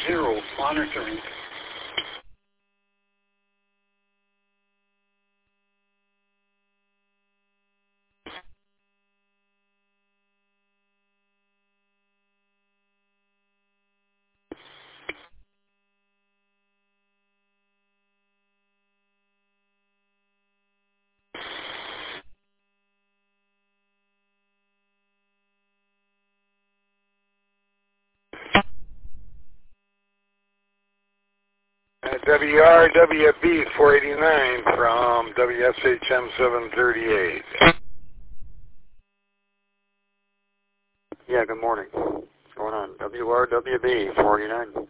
380 monitoring. WRWB 489 from WSHM 738. Yeah, good morning. What's going on? WRWB 489.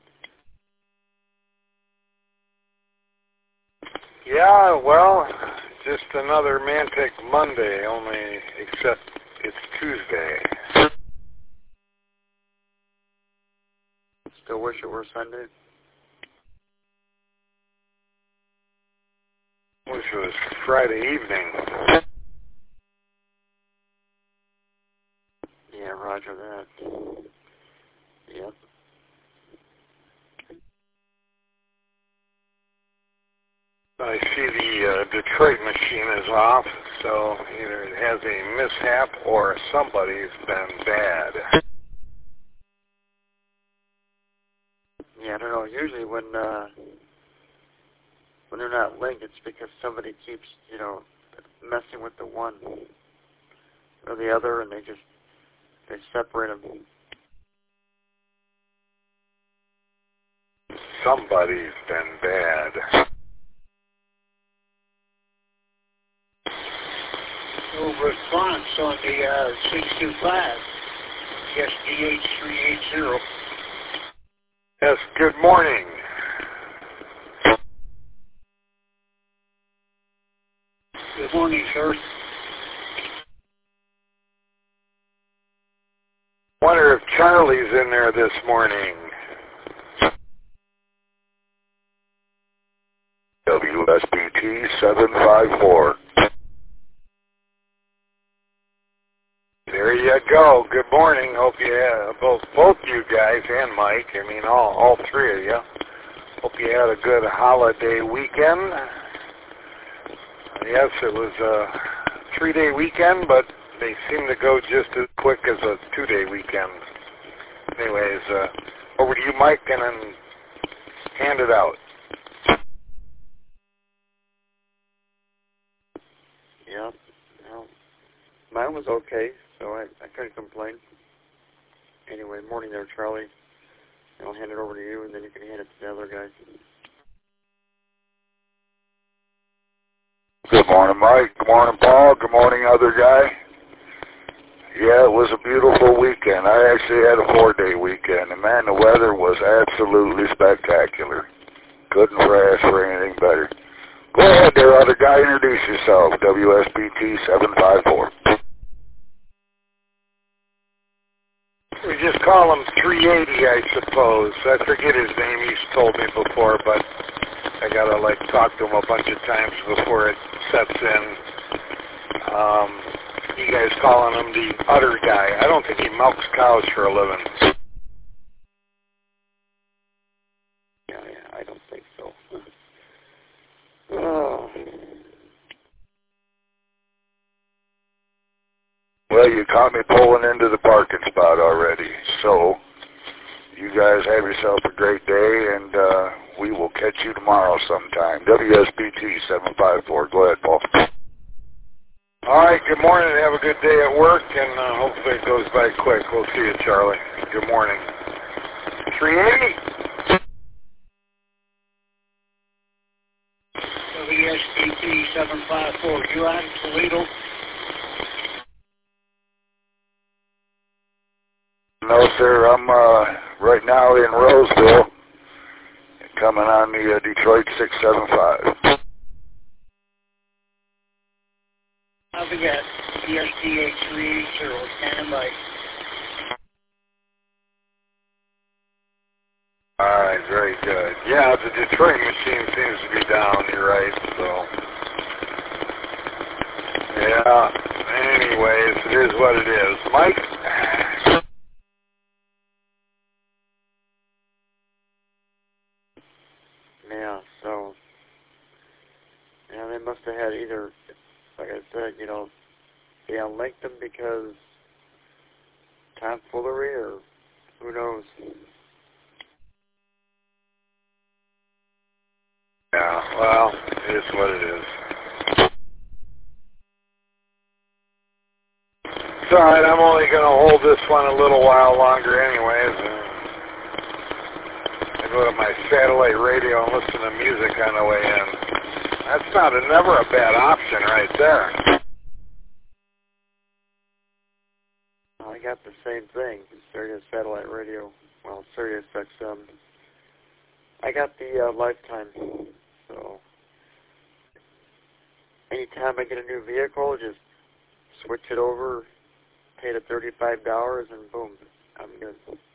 Yeah, well, just another Mantic Monday, only except it's Tuesday. Still wish it were Sunday. Wish it was Friday evening. Yeah, roger that. Yep. I see the Detroit machine is off, so either it has a mishap or somebody's been bad. Yeah, I don't know. Usually when they're not linked, it's because somebody keeps, messing with the one or the other, and they separate them. Somebody's been bad. No response on the 625, SDH 380. Yes, good morning. Good morning, sir. Wonder if Charlie's in there this morning. WSBT 754. There you go. Good morning. Hope you have, both you guys and Mike, all three of you. Hope you had a good holiday weekend. Yes, it was a 3-day weekend, but they seem to go just as quick as a 2-day weekend. Anyways, over to you, Mike, and then hand it out. Yep. Well, mine was okay, so I couldn't complain. Anyway, morning there, Charlie. I'll hand it over to you, and then you can hand it to the other guys. Good morning, Mike. Good morning, Paul. Good morning, other guy. Yeah, it was a beautiful weekend. I actually had a 4-day weekend, and man, the weather was absolutely spectacular. Couldn't ask for anything better. Go ahead there, other guy. Introduce yourself. WSBT 754. We just call him 380, I suppose. I forget his name. He's told me before, but I gotta talk to him a bunch of times before it sets in. You guys calling him the udder guy. I don't think he milks cows for a living. Yeah, I don't think so. Oh. Well, you caught me pulling into the parking spot already. So, you guys have yourself a great day, and we will catch you tomorrow sometime. WSBT 754. Go ahead, Paul. All right, good morning. Have a good day at work, and hopefully it goes by quick. We'll see you, Charlie. Good morning. 380. WSBT 754. You on Toledo? No, sir. I'm right now in Roseville, coming on the Detroit 675. I'll be at SDH 380. Standing by. All right, very good. Yeah, the Detroit machine seems to be down. You're right, so. Yeah, anyways, it is what it is. Mike? So, they must have had either, like I said, they unlinked them because tomfoolery or who knows. Yeah, well, it is what it is. It's alright, I'm only going to hold this one a little while longer anyways. I go to my satellite radio and listen to music on the way in. That's never a bad option right there. I got the same thing, Sirius satellite radio. Well, Sirius XM. I got the lifetime, so anytime I get a new vehicle, just switch it over, pay the $35, and boom, I'm good.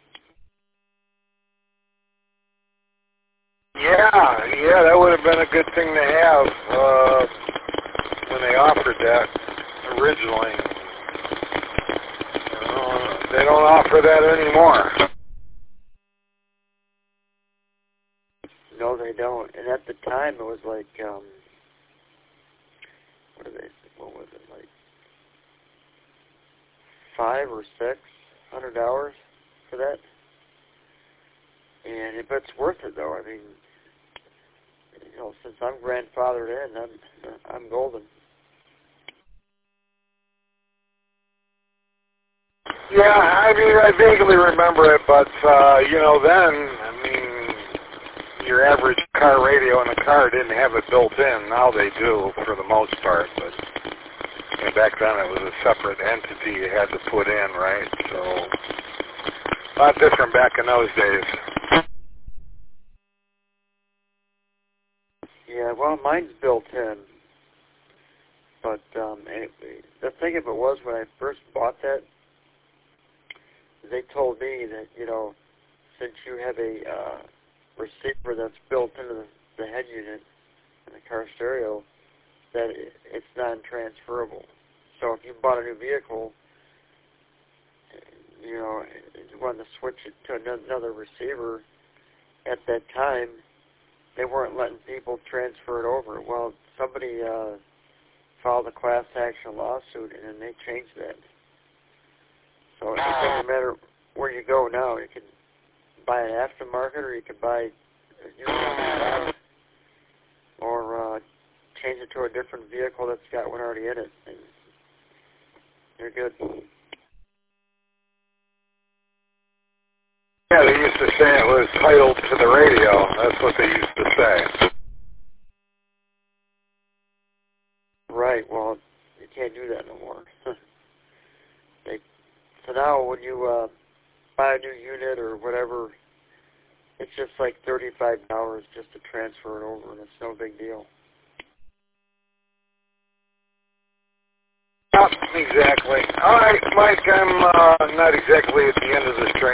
Yeah, that would have been a good thing to have when they offered that originally. They don't offer that anymore. No, they don't. And at the time, it was like, what was it, like $500 or $600 for that? But it's worth it, though. I mean, since I'm grandfathered in, I'm golden. Yeah, I mean, I vaguely remember it, but, then, I mean, your average car radio in the car didn't have it built in. Now they do, for the most part, but back then it was a separate entity you had to put in, right? So, a lot different back in those days. Yeah, well, mine's built in. But the thing of it was, when I first bought that, they told me that, since you have a receiver that's built into the head unit in the car stereo, that it's non-transferable. So if you bought a new vehicle, you wanted to switch it to another receiver, at that time, they weren't letting people transfer it over. Well, somebody filed a class action lawsuit, and then they changed that. So it doesn't matter where you go now. You can buy an aftermarket, or you can buy a new one, or change it to a different vehicle that's got one already in it, and you're good. Yeah, they used to say it was titled to the radio. That's what they used to say. Right, well, you can't do that no more. So now when you buy a new unit or whatever, it's just like $35 just to transfer it over, and it's no big deal. Yep, exactly. All right, Mike, I'm not exactly at the end of the string.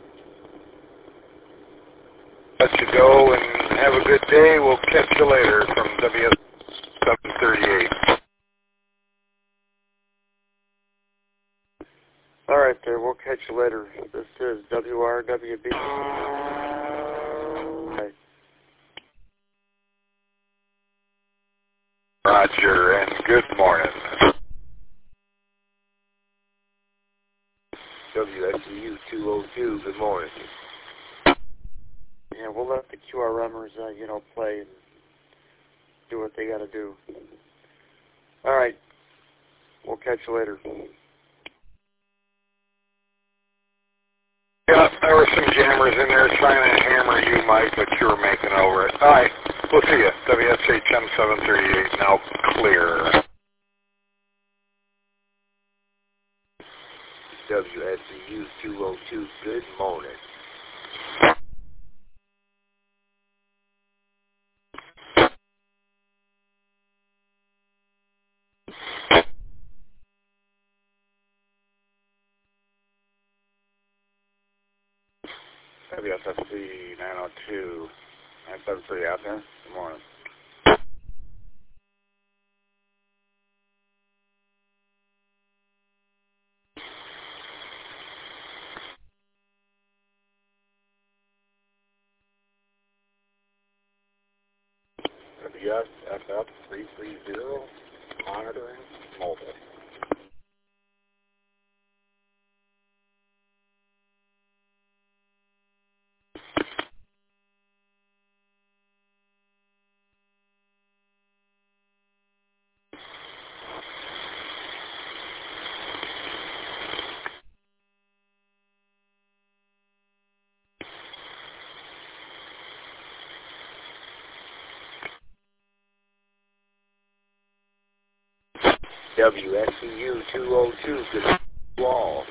Let you go and have a good day. We'll catch you later from WS738. All right, there. We'll catch you later. This is WRWB. Bye. Roger, and good morning. WSCU 202, good morning. Yeah, we'll let the QRMers, play and do what they got to do. All right. We'll catch you later. Yeah, there were some jammers in there trying to hammer you, Mike, but you were making over it. All right, we'll see you. WSHM 738, now clear. WSCU 202, good morning. WSFC 902, 973 out there. Good morning. WSFF330, monitoring mobile. WSCU 202, good wall.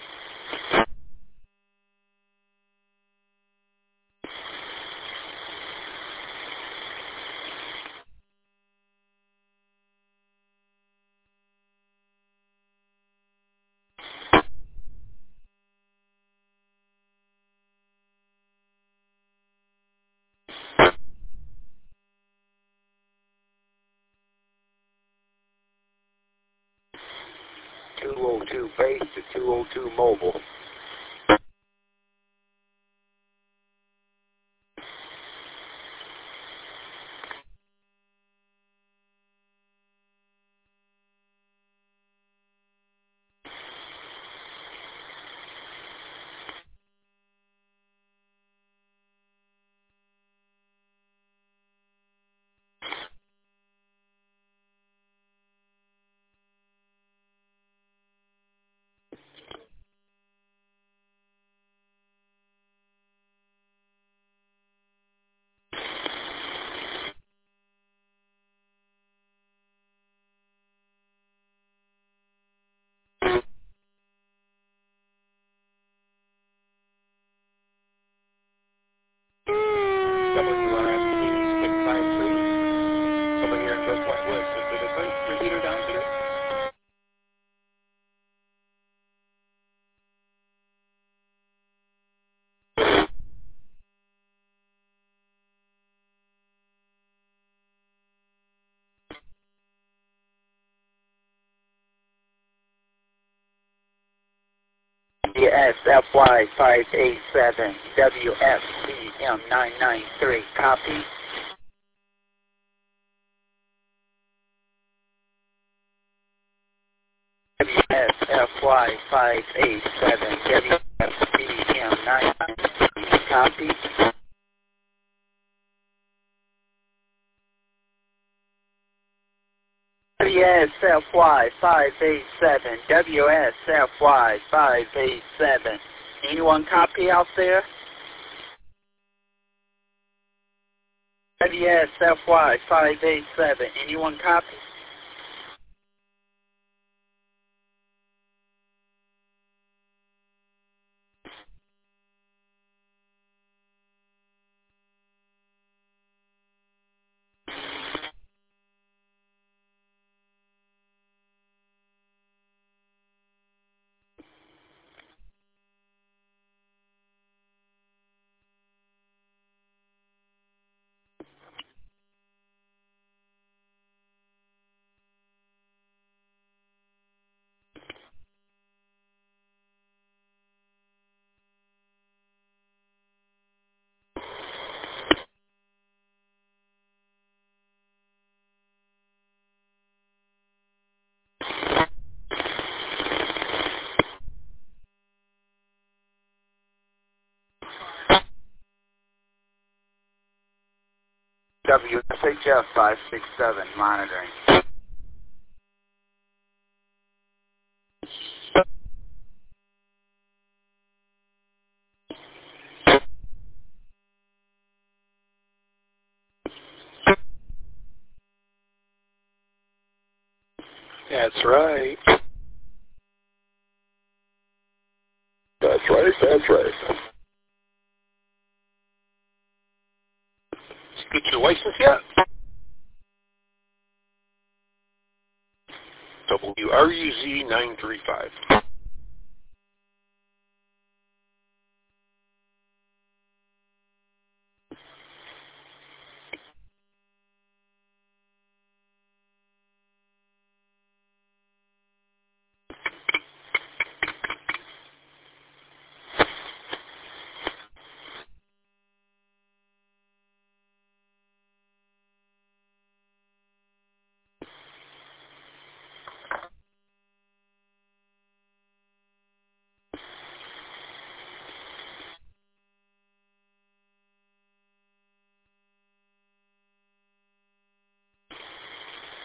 .202 base to 202 mobile. WRFT 653. Over here in Just Point Woods. Is the defense repeater down today? WSFY 587, WFCM 993, copy. WSFY 587, WFCM 993, copy. WSFY 587, WSFY 587. Anyone copy out there? WSFY 587. Anyone copy? WSHF 567, monitoring. That's right. That's right, that's right. Get your license yet? WRUZ 935.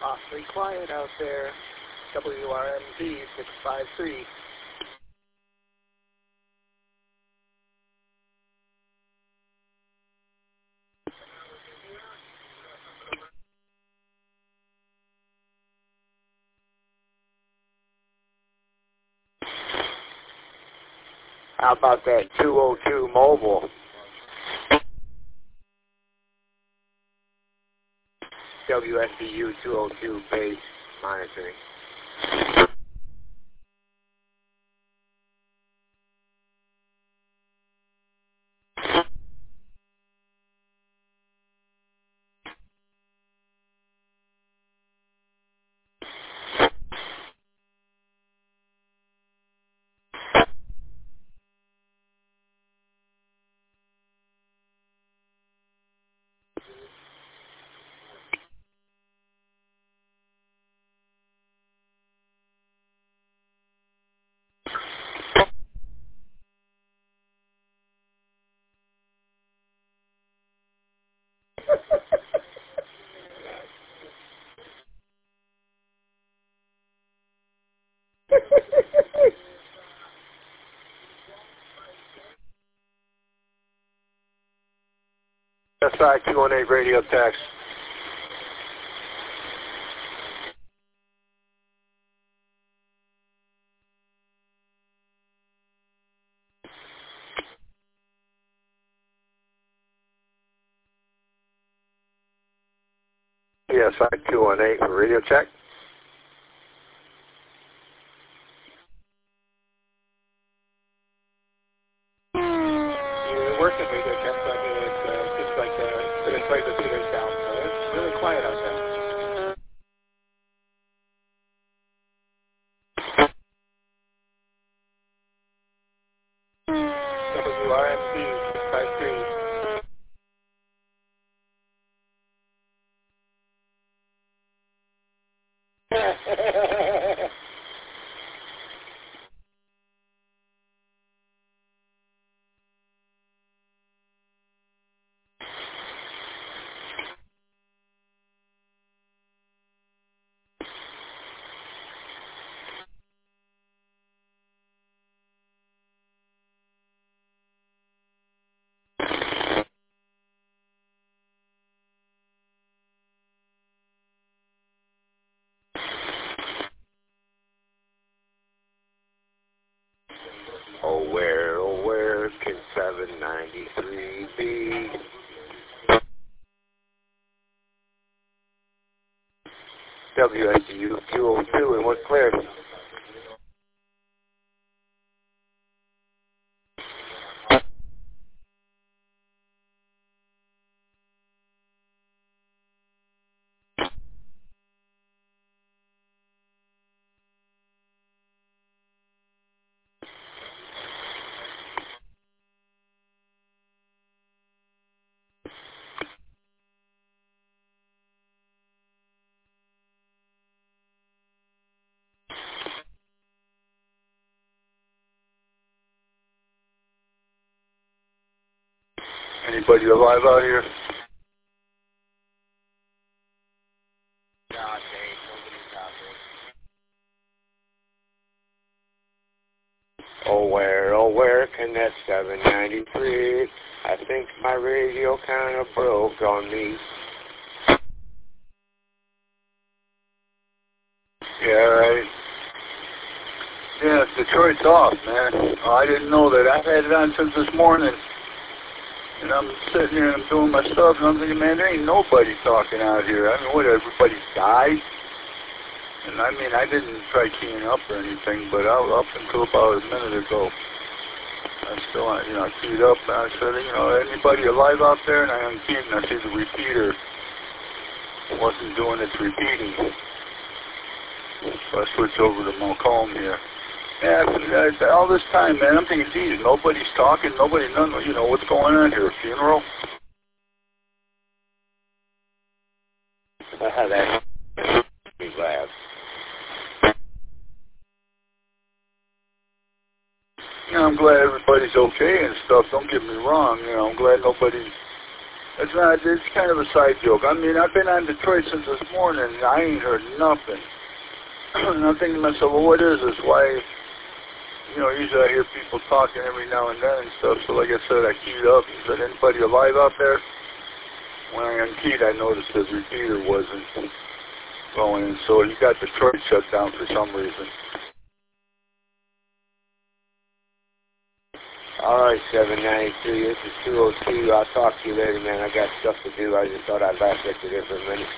awfully quiet out there. WRMZ 653. How about that 202 mobile? WSBU 202 base monitoring. SI 218 radio text. PSI 218 radio check. You're working radio check, but it seems like the play the feeder's down, so it's really quiet out there. WRMC 653. Oh, where can 793 be? WSU 202 and what's clear? Anybody alive out here? Oh, where can that 793? I think my radio kind of broke on me. Yeah, right. Yeah, Detroit's off, man. I didn't know that. I've had it on since this morning. And I'm sitting here and I'm doing my stuff, and I'm thinking, man, there ain't nobody talking out here. I mean, what, everybody died? And I mean, I didn't try keying up or anything, but up until about a minute ago, I still, I keyed up, and I said, anybody alive out there? And I unkeyed, and I see the repeater wasn't doing its repeating. So I switched over to Malcolm here. Yeah, all this time, man, I'm thinking, geez, nobody's talking, none, what's going on here, a funeral? That's laugh. I'm glad everybody's okay and stuff. Don't get me wrong. I'm glad nobody It's kind of a side joke. I mean, I've been on Detroit since this morning, and I ain't heard nothing. And I'm thinking to myself, well, what is this? Why, you know, usually I hear people talking every now and then and stuff, so like I said, I keyed up and said, anybody alive out there? When I unkeyed, I noticed the repeater wasn't going, and so you got Detroit shut down for some reason. Alright, 793, this is 202. I'll talk to you later, man. I got stuff to do. I just thought I'd laugh at you there for a minute.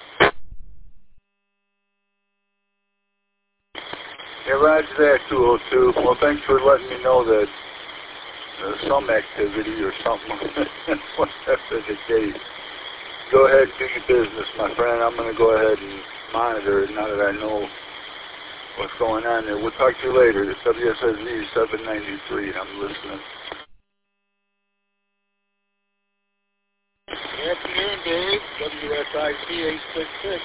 Yeah, roger that, 202. Well, thanks for letting me know that there's some activity or something. Whatever the case. Go ahead and do your business, my friend. I'm going to go ahead and monitor it now that I know what's going on there. We'll talk to you later. It's WSSZ 793, and I'm listening. Good afternoon, Dave. WSIC 866.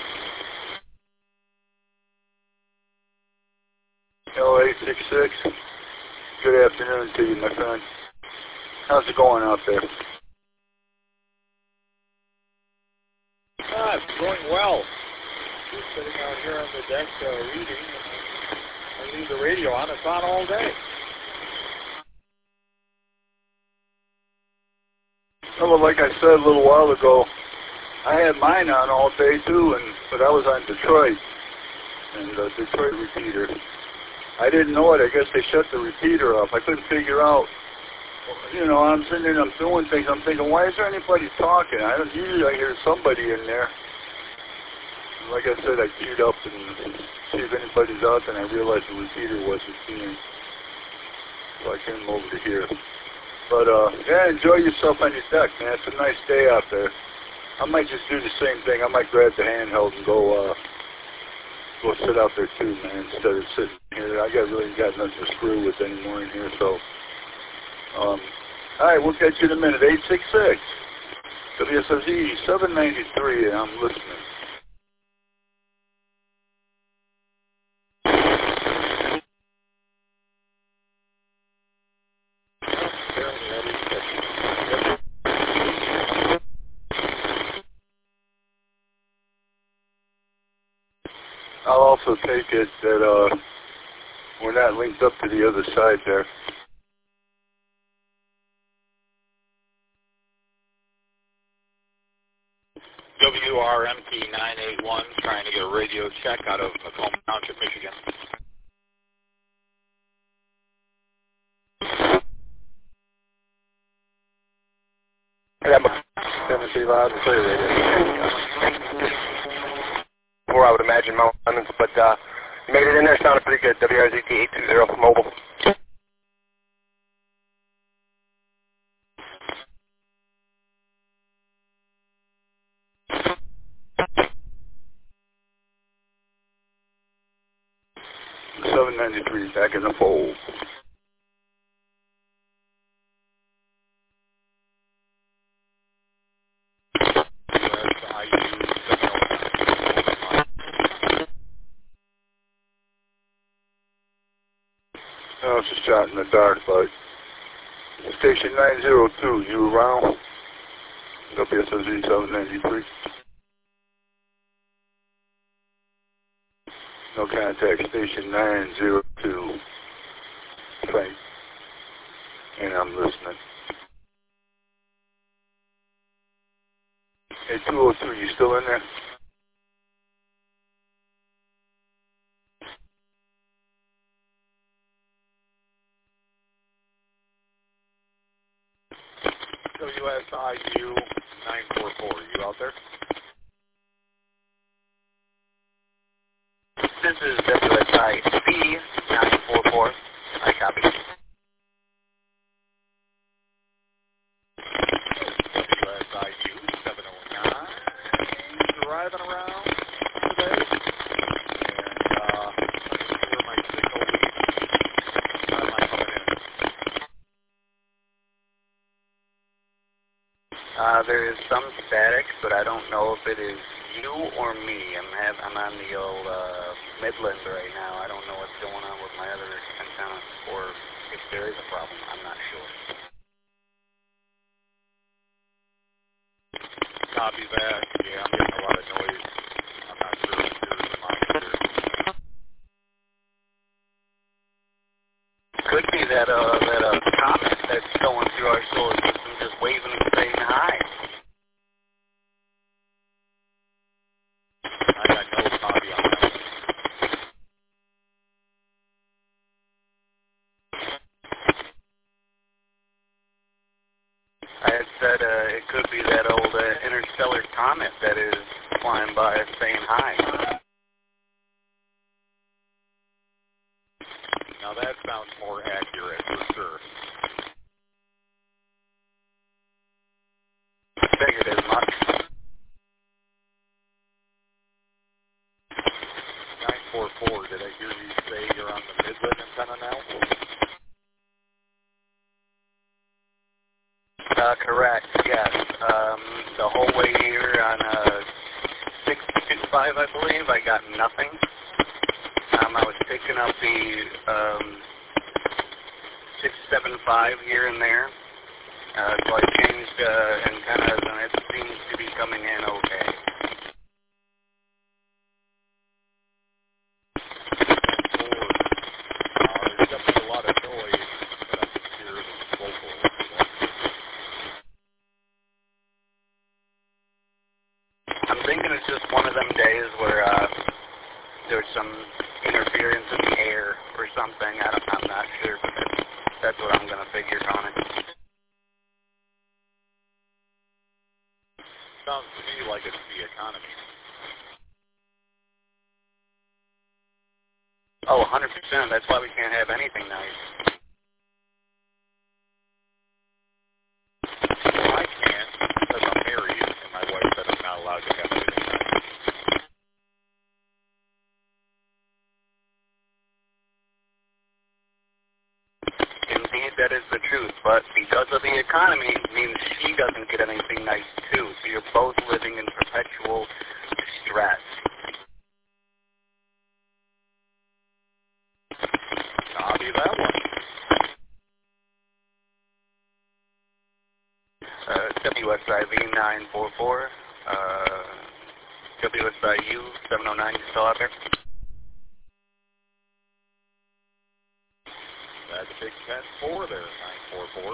Hello, 866. Good afternoon to you, my friend. How's it going out there? It's going well. Just sitting out here on the deck reading. I leave the radio on. It's on all day. Well, like I said a little while ago, I had mine on all day too, but I was on Detroit, and the Detroit repeater. I didn't know it. I guess they shut the repeater off. I couldn't figure out. You know, I'm sitting there and I'm doing things. I'm thinking, why is there anybody talking? Usually I hear somebody in there. Like I said, I queued up and see if anybody's out there, and I realized the repeater wasn't being. So I came over to here. But, yeah, enjoy yourself on your deck, man. It's a nice day out there. I might just do the same thing. I might grab the handheld and go sit out there too, man, instead of sitting here. I really got nothing to screw with anymore in here, so. All right, we'll catch you in a minute. 866 WSSZ 793, and I'm listening. I'll also take it that we're not linked up to the other side there. WRMT 981 trying to get a radio check out of Macomb Township, Michigan. I got my 73 loud and clear radio. More, I would imagine, moments, but you made it in there. Sounded pretty good. WRZT 820 mobile. The 793 is back in the fold. No, it's a shot in the dark, but Station 902, you around? WSSZ 793. No contact, Station 902. Thanks. And I'm listening. Hey, 202, you still in there? WSIU 944, you out there? This is WSIC 944. I copy. WSIU 709, driving around today. And, where my signal leads, am I coming in? There is some static, but I don't know if it is you or me. I'm on the old Midland right now. I don't know what's going on with my other antenna, or if there is a problem. I'm not sure. Copy that. Yeah, I'm getting a lot of noise. I'm not sure if there's a monitor. Could be that comet that's going through our solar system just waving and saying hi. I got no copy on that. I had said it could be that old interstellar comet that is flying by us saying hi. Now that sounds more accurate for sure. Figured as much. 944, did I hear you say you're on the Midland antenna now? Correct, yes. The whole way here on 625, I believe, I got nothing. I was picking up the 675 here and there. So I changed antennas, and it seems to be coming in okay. There's definitely a lot of noise that I can hear in the vocal. I'm thinking it's just one of them days where there's some interference in the air or something. I'm not sure, but that's what I'm going to figure on it. Sounds to me like it's the economy. Oh, 100%. That's why we can't have anything nice. Well, I can't because I'm married, and my wife said I'm not allowed to have anything nice. Indeed, that is the truth. But because of the economy, it means she doesn't get anything nice, too. So you're both living in perpetual stress. Copy that one. WSIV 944, WSIU 709, you still out there? That's Big 10-4 there, 944.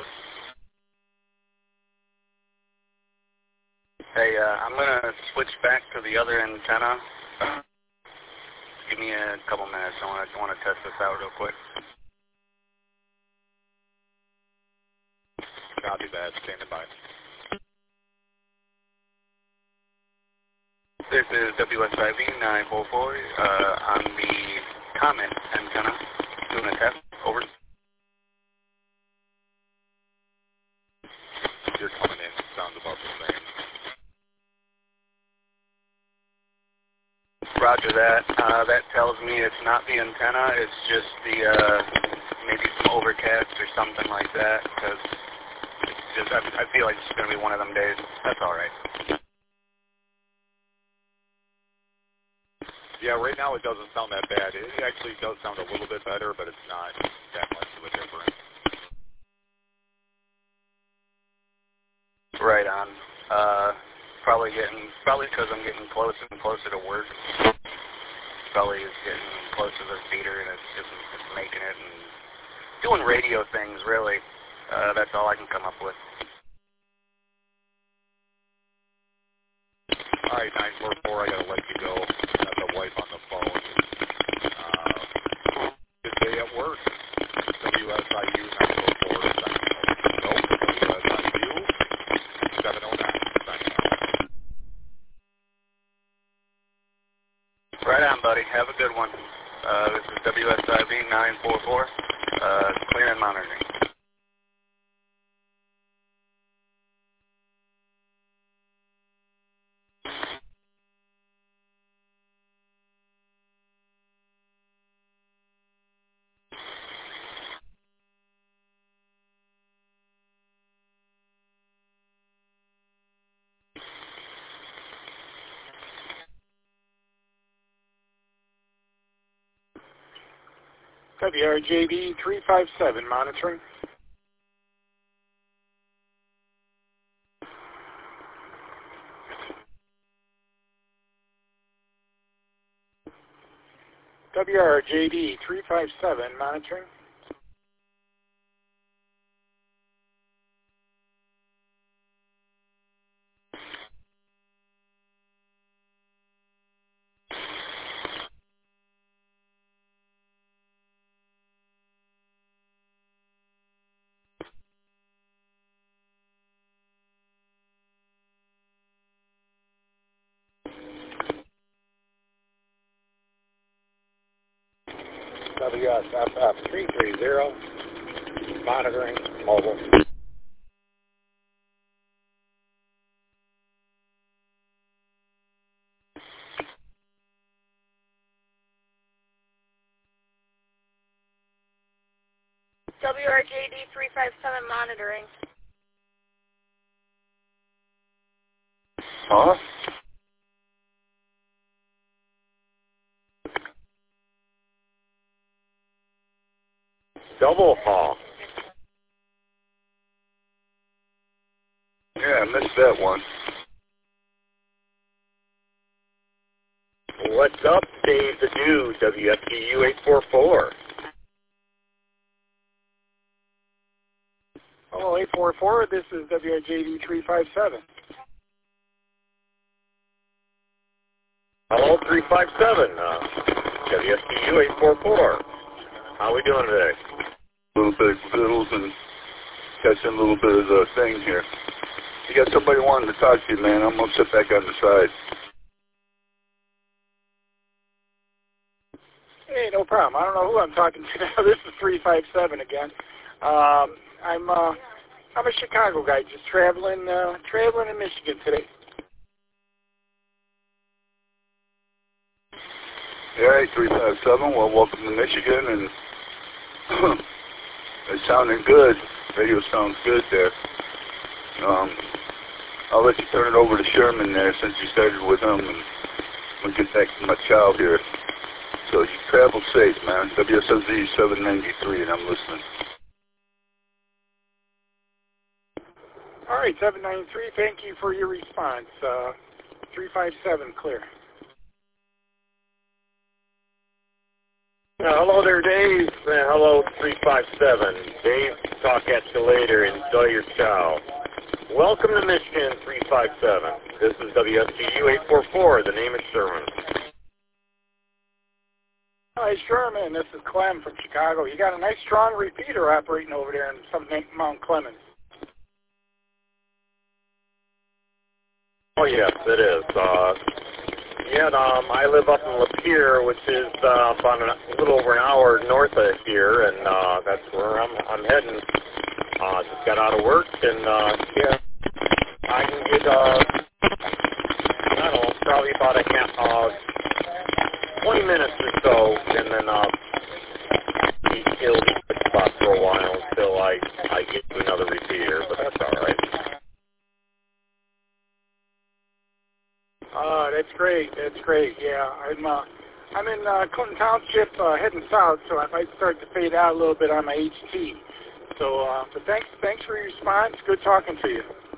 Hey, I'm going to switch back to the other antenna. Give me a couple minutes. I want to test this out real quick. Copy that. Standing by. This is WSIV 944 on the Comet antenna. Doing a test. Over. You're coming in. Sounds about the same. Roger that. That tells me it's not the antenna. It's just the maybe some overcast or something like that. Because it's just I feel like it's going to be one of them days. That's all right. Yeah, right now it doesn't sound that bad. It actually does sound a little bit better, but it's not that much of a difference. Right on. Probably because I'm getting closer and closer to work. Probably is getting close to the theater, and it's making it and doing radio things. Really, that's all I can come up with. All right, 944, I gotta let you go. I have the wife on the phone. Good day at work. WSIU 944 signing out. No, WSIU 709 signing out. Right on, buddy. Have a good one. This is WSIV 944. Clear and monitoring. WRJB 357 monitoring. WRJD 357 monitoring. WSFF 330 monitoring mobile. WRJD 357 monitoring. Huh? Double haul. Yeah, I missed that one. What's up, Dave the Dude, WFTU 844. Hello, 844. This is WRJD 357. Hello, 357, WFTU 844. How we doing today? A little bit of fiddles and catching a little bit of the thing here. You got somebody wanting to talk to you, man. I'm going to sit back on the side. Hey, no problem. I don't know who I'm talking to now. This is 357 again. I'm a Chicago guy, just traveling in Michigan today. All right, 357. Well, welcome to Michigan, and it's sounding good. Radio sounds good there. I'll let you turn it over to Sherman there since you started with him, and we'll get back to my child here. So you travel safe, man. WSOZ 793, and I'm listening. All right, 793, thank you for your response. 357, clear. Hello there, Dave. Hello, 357. Dave, talk at you later. Enjoy your chow. Welcome to Michigan, 357. This is WSTU 844. The name is Sherman. Hi, Sherman. This is Clem from Chicago. You got a nice, strong repeater operating over there in Mount Clemens. Oh, yes, it is. I live up in Lapeer, which is about a little over an hour north of here, and that's where I'm heading. Just got out of work, and I can get, I don't know, probably about 20 minutes or so, and then it'll be a good spot for a while until I get to another repeater, but that's all right. That's great. That's great. Yeah, I'm in Clinton Township, heading south, so I might start to fade out a little bit on my HT. So, but thanks for your response. Good talking to you.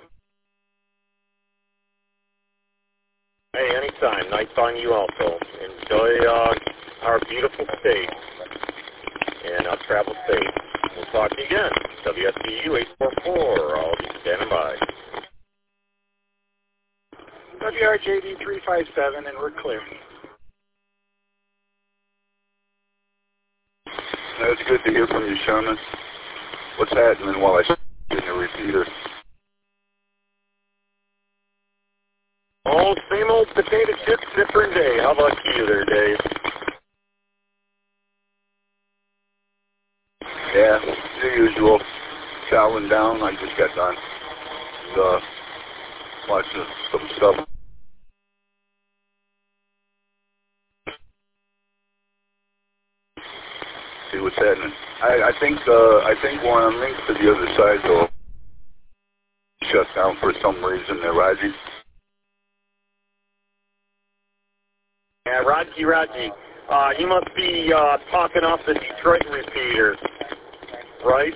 Hey, anytime. Nice on you also. Enjoy our beautiful state, and travel safe. We'll talk to you again. WSTU 844. I'll be standing by. WRJD 357, and we're clear. It's good to hear from you, Sherman. What's happening while I sit in the repeater? Oh, same old potato chips, different day. How about you there, Dave? Yeah, the usual. Chowing down. I just got done. Watching some stuff. See what's happening. I think one on links to the other side though shut down for some reason there, Raji. Yeah, Raji. You must be talking off the Detroit repeaters, right?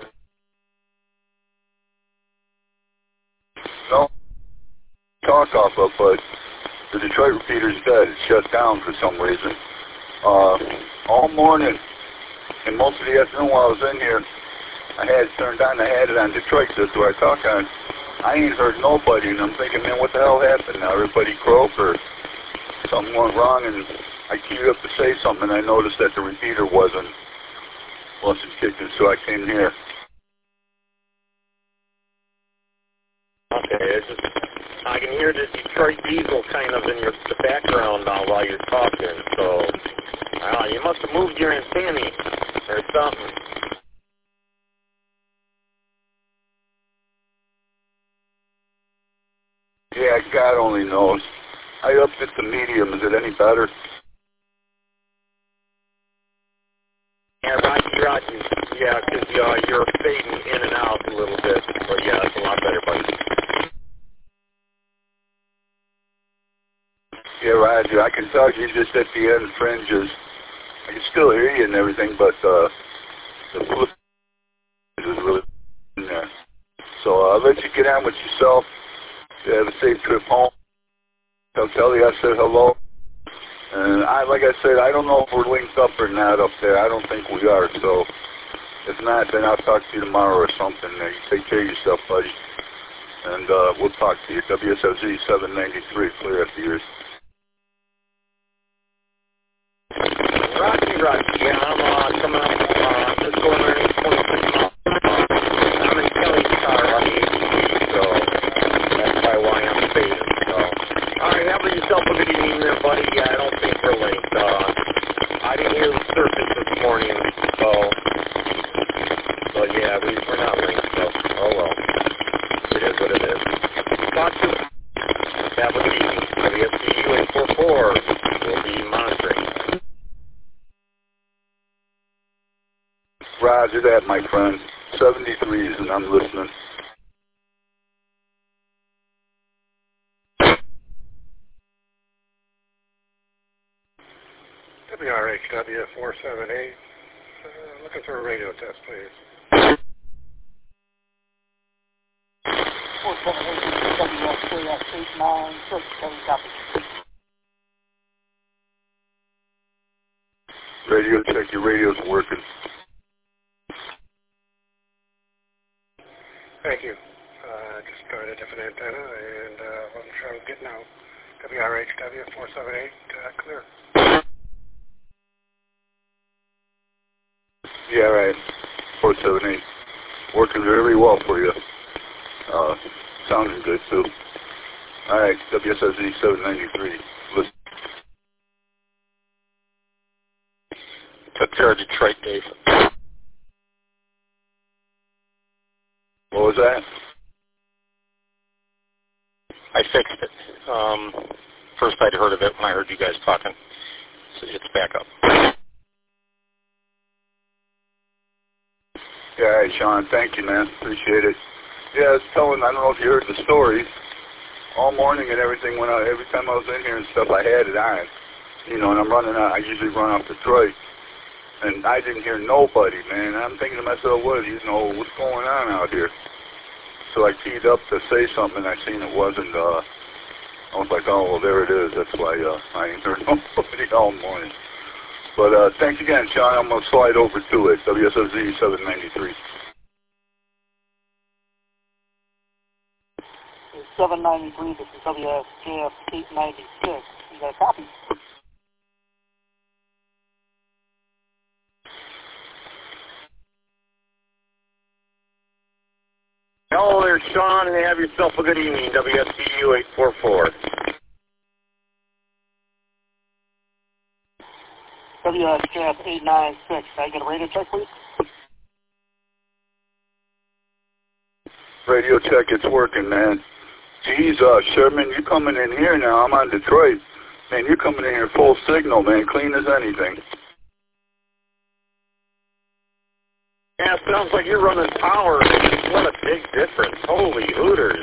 No, talk off of, but the Detroit repeater's dead. It's shut down for some reason. all morning and most of the afternoon while I was in here, I had it turned on. I had it on Detroit, that's where I talk on. I ain't heard nobody, and I'm thinking, man, what the hell happened now? Everybody croak or something went wrong, and I queued up to say something, and I noticed that the repeater wasn't kicking, so I came here. Okay, I can hear the Detroit diesel kind of in the background now while you're talking, so you must have moved your antennae or something. Yeah, God only knows. I upped it to medium. Is it any better? Yeah, Roger. Yeah, because you're fading in and out a little bit, but yeah, it's a lot better, buddy. Yeah, Roger. I can tell you just at the end fringes. I can still hear you and everything, but the flip is really in there. So I'll let you get on with yourself. Have a safe trip home. I'll tell you I said hello. And like I said, I don't know if we're linked up or not up there. I don't think we are. So if not, then I'll talk to you tomorrow or something. You take care of yourself, buddy. And we'll talk to you. WSOZ 793, clear after yours. Rocky. Yeah, I'm coming up, just going underneath 26 miles. I'm in Kelly's car on the ATV, so that's probably why I'm fading. So, all right, have yourself a good evening there, buddy. Yeah, I don't think we're linked. I didn't hear the surface this morning, so yeah, we're not linked. So, oh well, it is what it is. Talk to you. Have a good evening. WSCU 844 will be monitoring. Roger that, my friend. 73s, and I'm listening. WRHW 478. Looking for a radio test, please. 478 WSKS 896. Copy. Radio check. Your radio's working. Thank you. Just tried a different antenna and wasn't sure I was getting out. WRHW 478, clear. Yeah, right. 478. Working very well for you. Sounding good, too. All right, WSOZ 793. Listen. Took care of Detroit, Dave. What was that? I fixed it. First I'd heard of it when I heard you guys talking. So it's back up. Yeah, all right, Sean. Thank you, man. Appreciate it. Yeah, I was telling, I don't know if you heard the story. All morning and everything went out. Every time I was in here and stuff, I had it on. You know, and I'm running out. I usually run off Detroit. And I didn't hear nobody, man. I'm thinking to myself, what's going on out here? So I keyed up to say something, and I seen it wasn't, I was like, oh, well, there it is. That's why I ain't heard nobody all morning. But thanks again, Sean. I'm going to slide over to it. WSOZ 793. 793, this is WSKS 896. You got a copy? Hello there, Sean, and have yourself a good evening. WSCU 844. WSKS 896. Can I get a radio check, please? Radio check, it's working, man. Geez, Sherman, you coming in here now. I'm on Detroit. Man, you're coming in here full signal, man, clean as anything. Yeah, it sounds like you're running power. What a big difference. Holy hooters.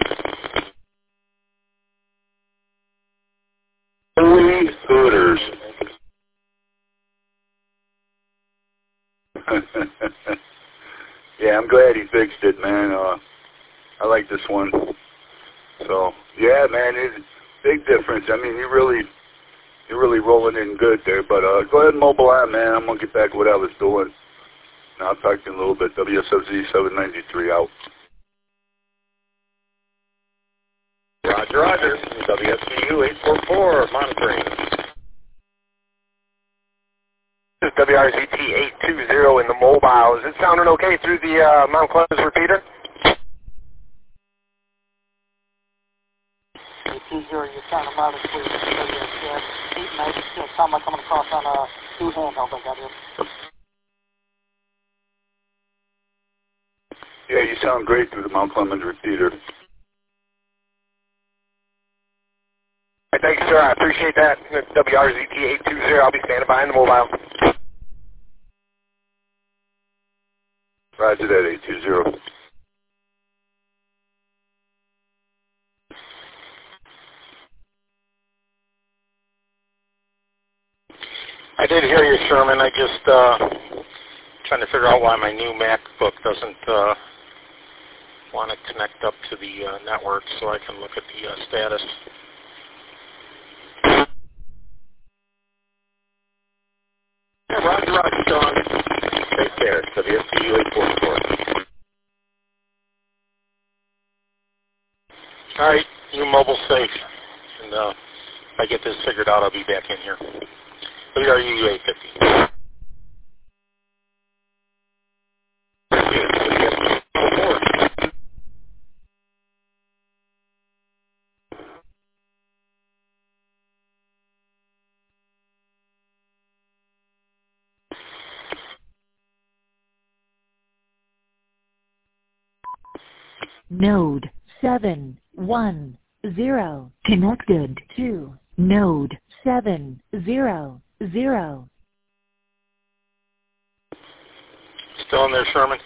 Holy hooters. Yeah, I'm glad he fixed it, man. I like this one. So, yeah, man, it's a big difference. I mean, you really, You're really rolling in good there, but go ahead and mobilize, man. I'm going to get back to what I was doing. And I'll talk to you in a little bit. WSFZ 793 out. Roger, roger. WSCU 844 monitoring. This is WRZT 820 in the mobile. Is it sounding okay through the Mount Clemens repeater? 820, you're sounding loud and clear. WSCU 896. Sound like coming across on a new handheld I got here. Yeah, you sound great through the Mount Clemens repeater. Thank you, sir. I appreciate that. WRZT 820. I'll be standing by in the mobile. Roger that, 820. I did hear you, Sherman. I just trying to figure out why my new MacBook doesn't want to connect up to the network so I can look at the status. Yeah, roger, roger, Sean. Right there, WSCU 844. All right, new mobile safe. And if I get this figured out, I'll be back in here. WRU 850. Node 710 connected to Node 700. Still in there, Sherman?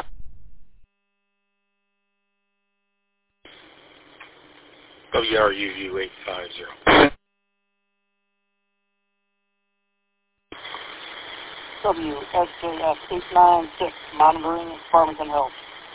WRUU 850. WSJF 896, monitoring Farmington Hills.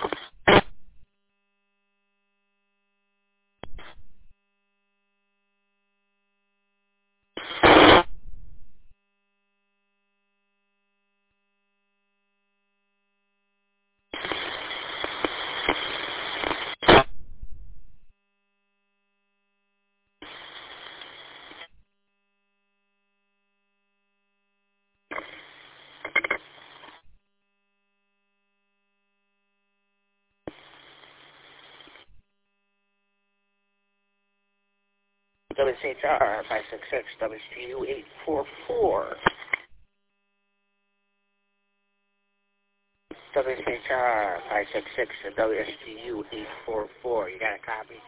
WCHR 566, WCU 844. WCHR 566 and WSGU 844. You got a copy?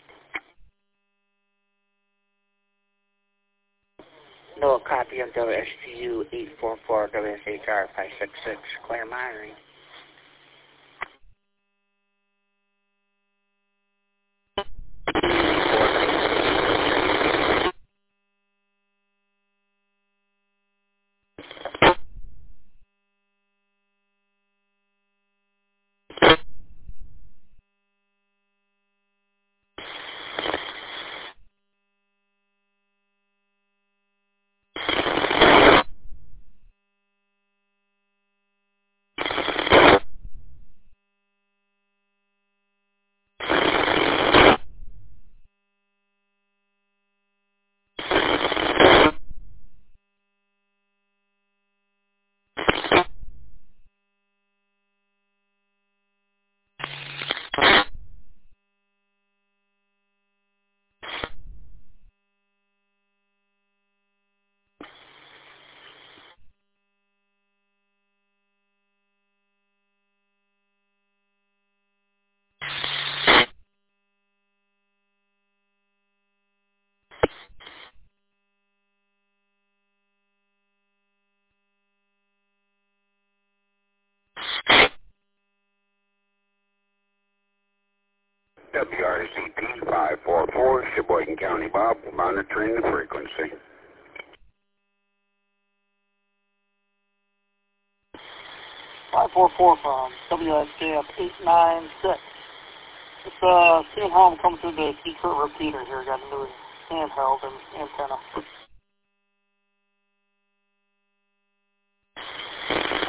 No copy of WSGU 844, WCHR 566, clear monitoring. WRZT 544, Sheboygan County, Bob, monitoring the frequency. .544 from WSJF 896. It's seeing how I'm coming through the secret repeater here. Got a new handheld and antenna.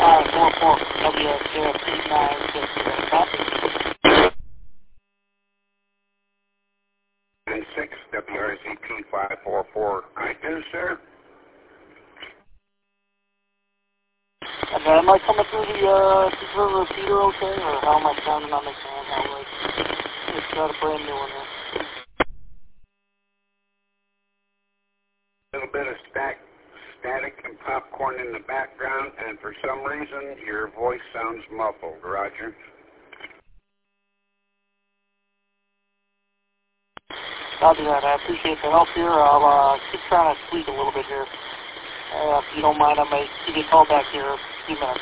544 WSJF 896. Copy. 96 WRZP 544. I do, sir. And am I coming through the repeater okay, or how am I sounding on this handheld? It's got a brand new one here. A little bit of static and popcorn in the background, and for some reason your voice sounds muffled. Roger. Copy that. I appreciate the help here. I'll keep trying to tweak a little bit here. If you don't mind, I may give you a call back here in a few minutes.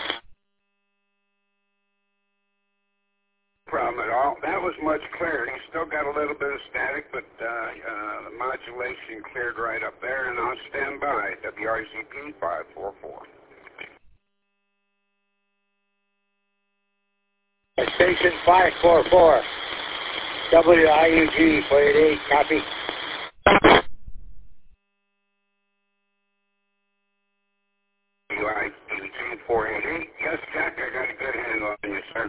No problem at all. That was much clearer. You still got a little bit of static, but the modulation cleared right up there, and I'll stand by. WRZP 544. Station 544. WIUG 488, copy. WIUG 488. Yes, Jack, I got a good handle on you, sir.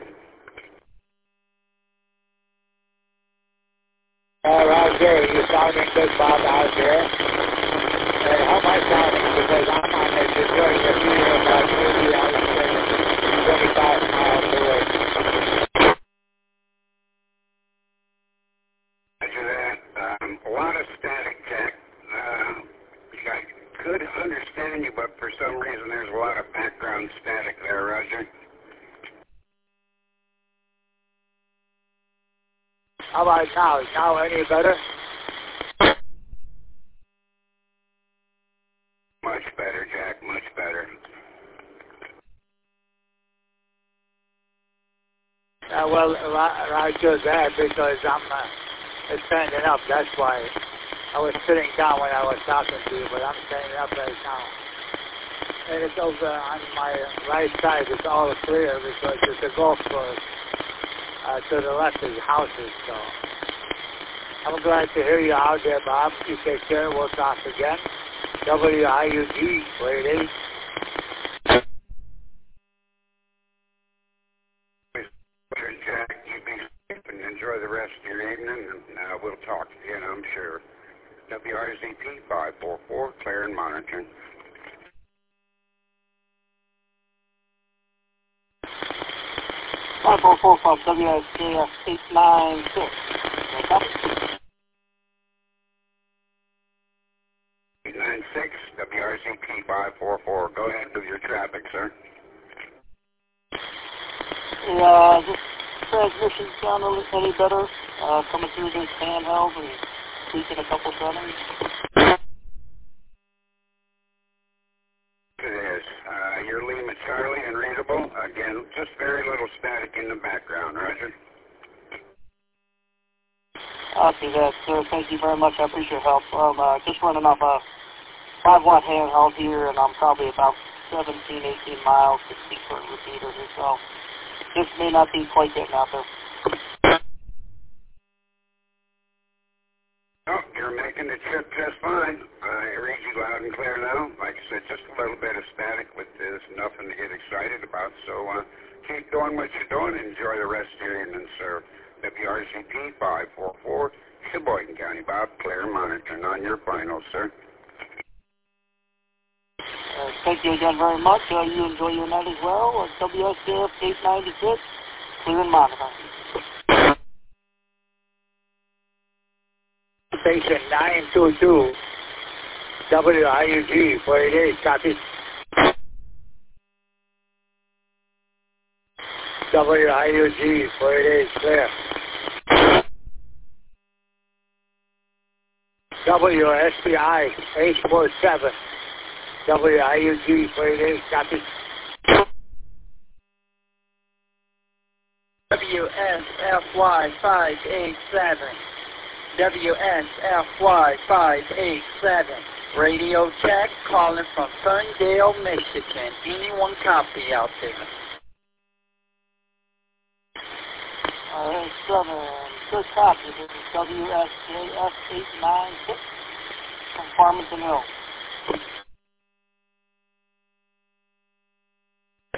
Roger, you sounding good, Bob, out there. How am I sounding? Because I'm on the Detroit repeater about 30 out of 25 miles away. A lot of static, Jack. I could understand you, but for some reason there's a lot of background static there, Roger. How about now? Is now any better? Much better, Jack, much better. Well, Roger that, because I'm standing up. That's why I was sitting down when I was talking to you, but I'm standing up right now. And it's over on my right side. It's all clear because it's a golf course. To the left is houses, so I'm glad to hear you out there, Bob. You take care. We'll talk again. WIUG 488. Jack, you be safe and enjoy the rest of your evening, and we'll talk again, I'm sure. WRZP 544, clear and monitoring. Five 445 WSJF 896. 896 WRZP 544. Go ahead with your traffic, sir. This transmission sound any better? Coming through this handheld and tweaking a couple settings. It is. You're Lima Charlie and readable. Again, just very little static in the background, Roger. Copy that, sir. Thank you very much. I appreciate your help. I'm just running off a 5-watt handheld here, and I'm probably about 17, 18 miles to speak for a repeater here, so this may not be quite getting out there. Oh, you're making the trip just fine. I read you loud and clear now. Like I said, just a little bit of static, but there's nothing to get excited about. So keep doing what you're doing. Enjoy the rest of your evening, sir. WRZP 544, Sheboygan County. Bob, clear and monitoring on your final, sir. Thank you again very much. You enjoy your night as well. WSJF 896, clear and monitoring. Station 922, WIUG 488, copy. WIUG 488, clear. WSPI 847, WIUG 488, copy. WSFY 587. WSFY 587. Radio check, calling from Ferndale, Michigan. Anyone copy out there? 7. Good copy. This is WSJF 896 from Farmington Hills.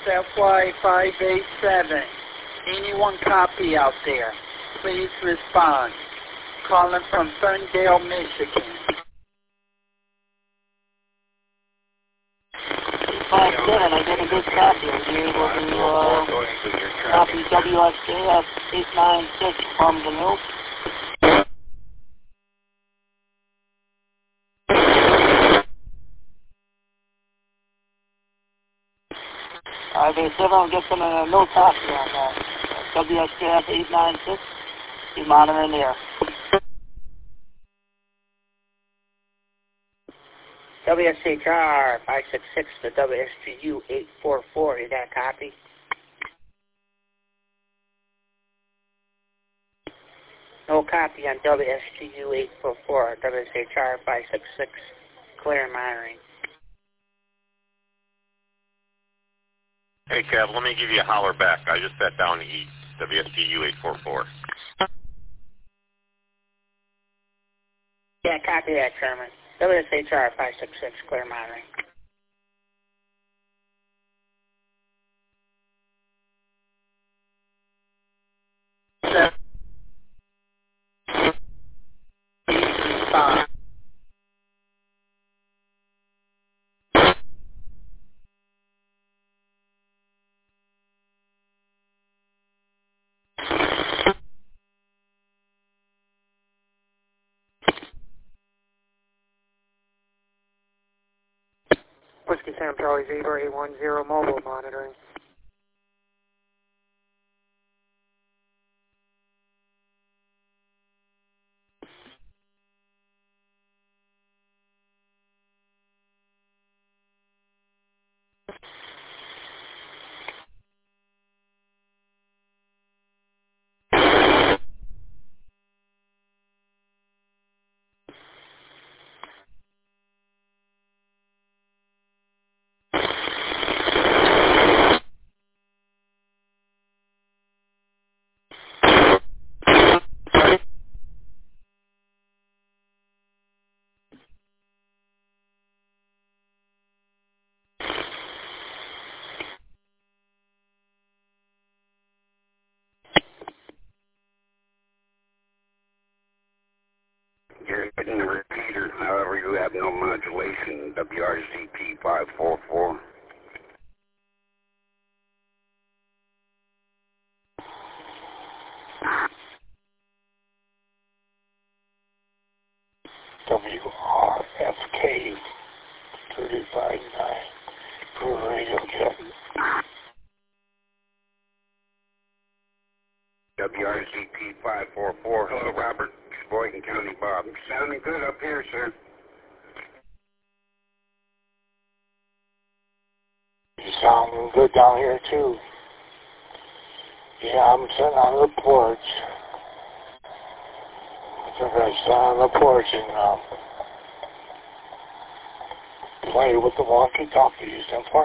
FY587. Anyone copy out there? Please respond. Calling from Ferndale, Michigan. 5-7, I got a good copy. Are you able to copy WSJF 896 from the mill? They said I'll get them a no copy on that. WSJF 896. Be monitoring there. WSHR 566 to WSGU 844. You got a copy? No copy on WSGU 844. WSHR 566. Clear monitoring. Hey, Kev, let me give you a holler back. I just sat down to eat. WSGU 844. Yeah, copy that, Sherman. WSHR 566, clear monitoring. Whiskey Sam Charlie Zebra 810 mobile monitoring. You're hitting the repeater, however you have no modulation, WRZP 544. WRFK 359 for radio check. WRZP 544. Hello, Robert. Sheboygan County, Bob. Sounding good up here, sir. You sounding good down here, too. Yeah, I'm sitting on the porch. I think I sit on the porch and play with the walkie-talkie you sent for.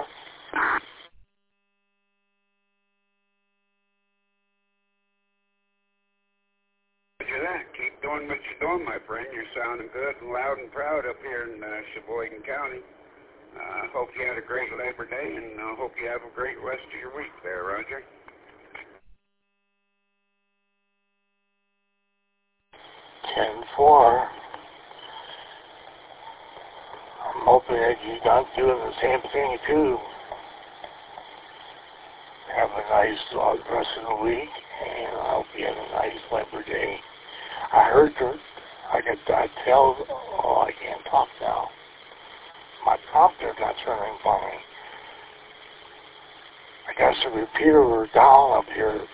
Keep doing what you're doing, my friend. You're sounding good and loud and proud up here in Sheboygan County. Hope you had a great Labor Day, and hope you have a great rest of your week there, Roger. $10-4. I'm hoping that you're not doing the same thing, too. Have a nice rest of the week, and I hope you have a nice Labor Day. I heard that I can't talk now. My prompter's not turning funny. I guess the repeater was down here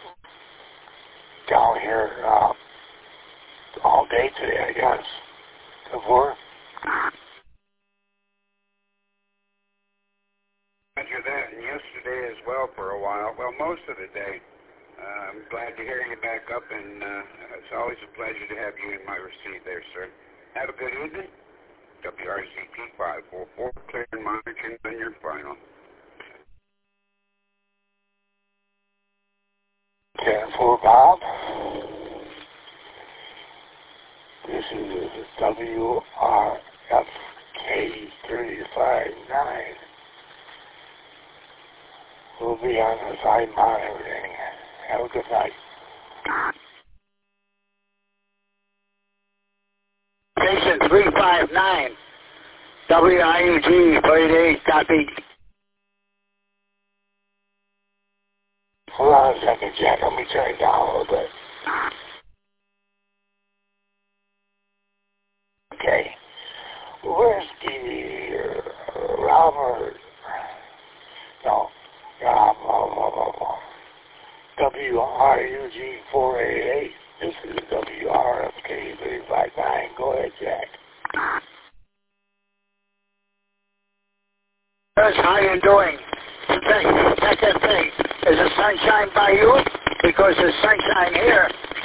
all day today, I guess. Before. Roger that, and yesterday as well for a while. Well, most of the day. I'm glad to hear you back up, and it's always a pleasure to have you in my receipt there, sir. Have a good evening. WRZP 544, clear and monitoring on your final. 10-4, Bob. This is WRFK 359. We'll be on the side monitoring. Have a good night. Station 359, WIUG 48, copy. Hold on a second, Jack. Let me turn it down a little bit. Okay. Whiskey, Robert. No. WRUG 488. This is WRFK 359. Go ahead, Jack. How you doing? Second thing, is the sunshine by you? Because there's sunshine here.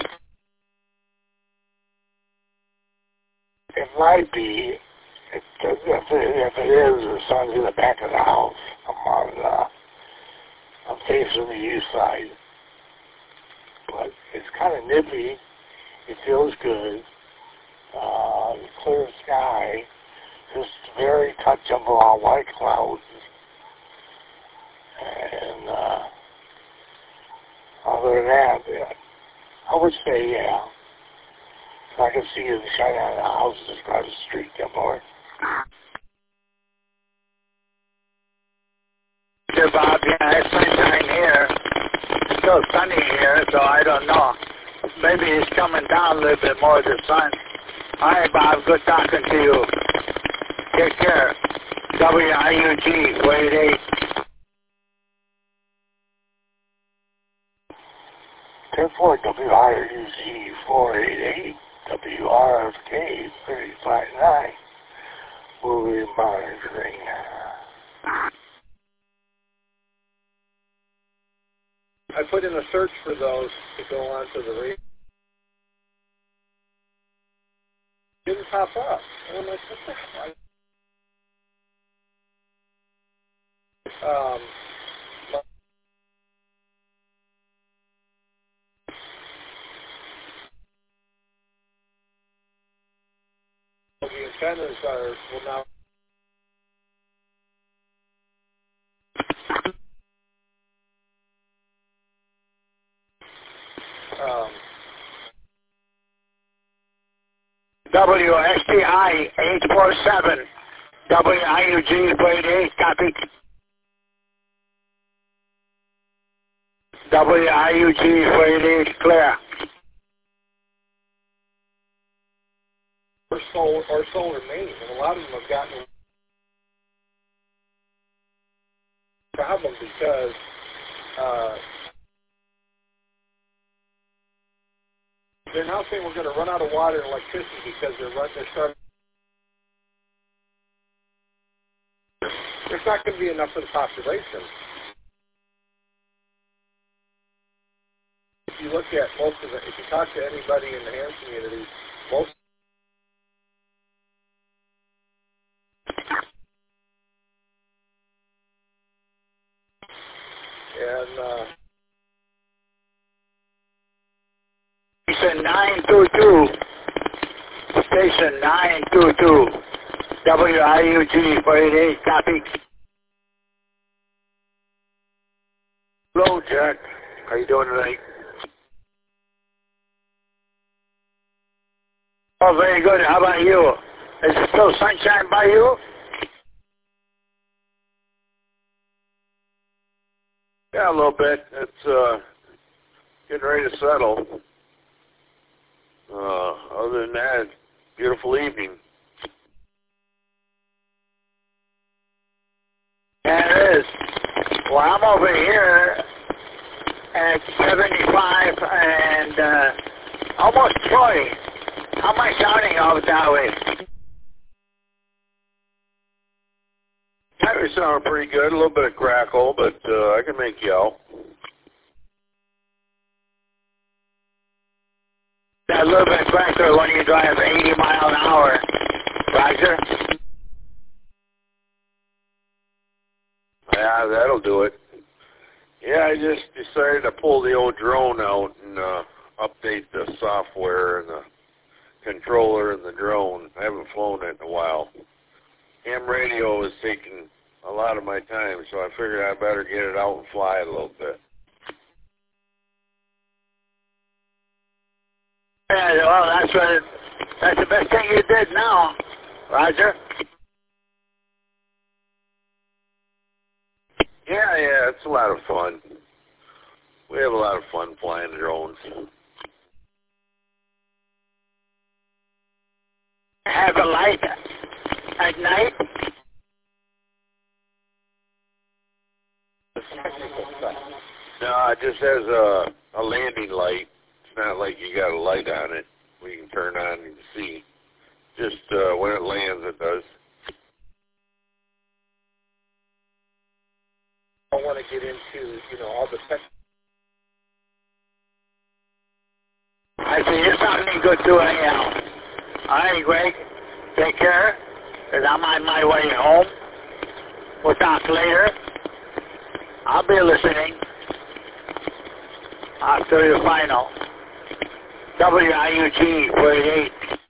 It might be. If it is, the sun's in the back of the house. I'm facing the east side. But it's kind of nippy. It feels good. Clear sky. Just very touchable on white clouds. And other than that, I would say, yeah. I can see the shine out of the houses across the street there more. Sure, Bob, yeah, it's sunshine here. It's still sunny here, so I don't know. Maybe it's coming down a little bit more, the sun. All right, Bob, good talking to you. Take care. WIUG 488. 10-4 WIUG 488. WRFK 359. We'll be monitoring. I put in a search for those to go onto the radio. Didn't pop up. And I'm like, what the hell? The antennas will now. WSTI 847, WIUG 48, copy. WIUG 48, clear. Or solar main, and a lot of them have gotten a problem because they're now saying we're going to run out of water and electricity because they're starting. There's not going to be enough for the population. If you look at most of it, if you talk to anybody in the ham community, most and Station 922. Station 922. WIUG 48, copy. Hello, Jack. How you doing tonight? Oh, very good. How about you? Is it still sunshine by you? Yeah, a little bit. It's getting ready to settle. Other than that, beautiful evening. Yeah, it is. Well, I'm over here at 75 and almost 40. How am I sounding out that way? You're sounding pretty good. A little bit of crackle, but I can make you out. That little bit cracker when you drive 80 miles an hour. Roger? Yeah, that'll do it. Yeah, I just decided to pull the old drone out and update the software and the controller and the drone. I haven't flown it in a while. Ham radio is taking a lot of my time, so I figured I better get it out and fly it a little bit. Yeah, well, that's the best thing you did now, Roger. Yeah, it's a lot of fun. We have a lot of fun flying drones. Have a light at night? No, it just has a landing light. It's not like you got a light on it. We can turn on and see. Just when it lands, it does. I want to get into, all the tech. I see you're sounding good too anyhow. All right, Greg. Take care, because I'm on my way home. We'll talk later. I'll be listening after your final. WIUG 48.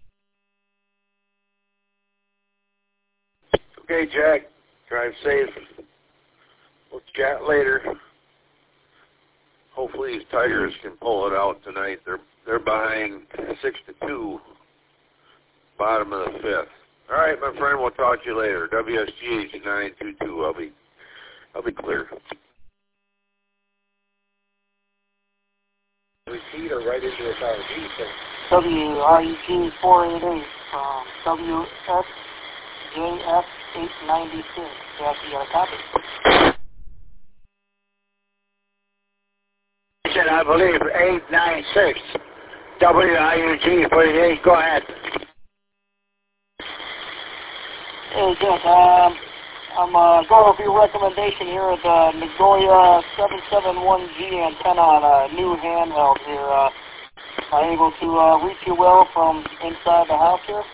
Okay, Jack. Drive safe. We'll chat later. Hopefully these Tigers can pull it out tonight. They're behind 6-2, bottom of the fifth. All right, my friend. We'll talk to you later. WSGH 922. I'll be clear. We feed or right into its RV. WIUG 488 from WSJF 896. Jack, you got a copy? I believe 896. WIUG 48. Go ahead. Hey, Jack, I'm going over your recommendation here of the Nagoya 771G antenna on a new handheld here. Am I able to reach you well from inside the house here?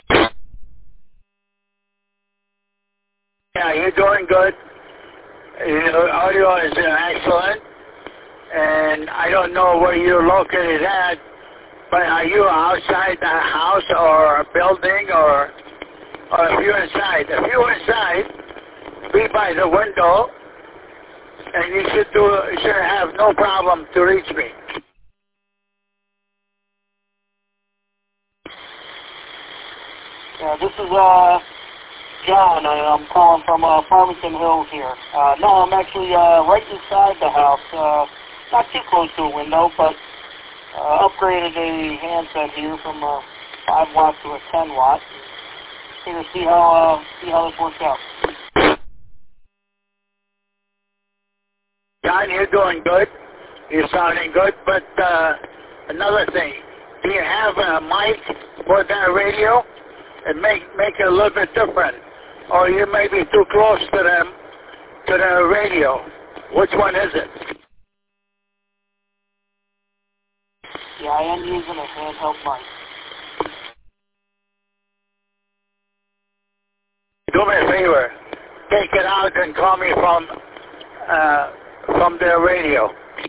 Yeah, you're doing good. Your audio is excellent. And I don't know where you're located at, but are you outside the house or a building or if you're inside? If you're inside, be by the window, and you should have no problem to reach me. Yeah, this is John. I'm calling from Farmington Hills here. No, I'm actually right inside the house. Not too close to a window, but upgraded a handset here from a 5 watt to a 10 watt. Here to see how this works out. John, you're doing good. You're sounding good, but another thing, do you have a mic for that radio? And make it a little bit different, or you may be too close to the radio. Which one is it? Yeah, I am using a handheld mic. Do me a favor. Take it out and call me from the radio.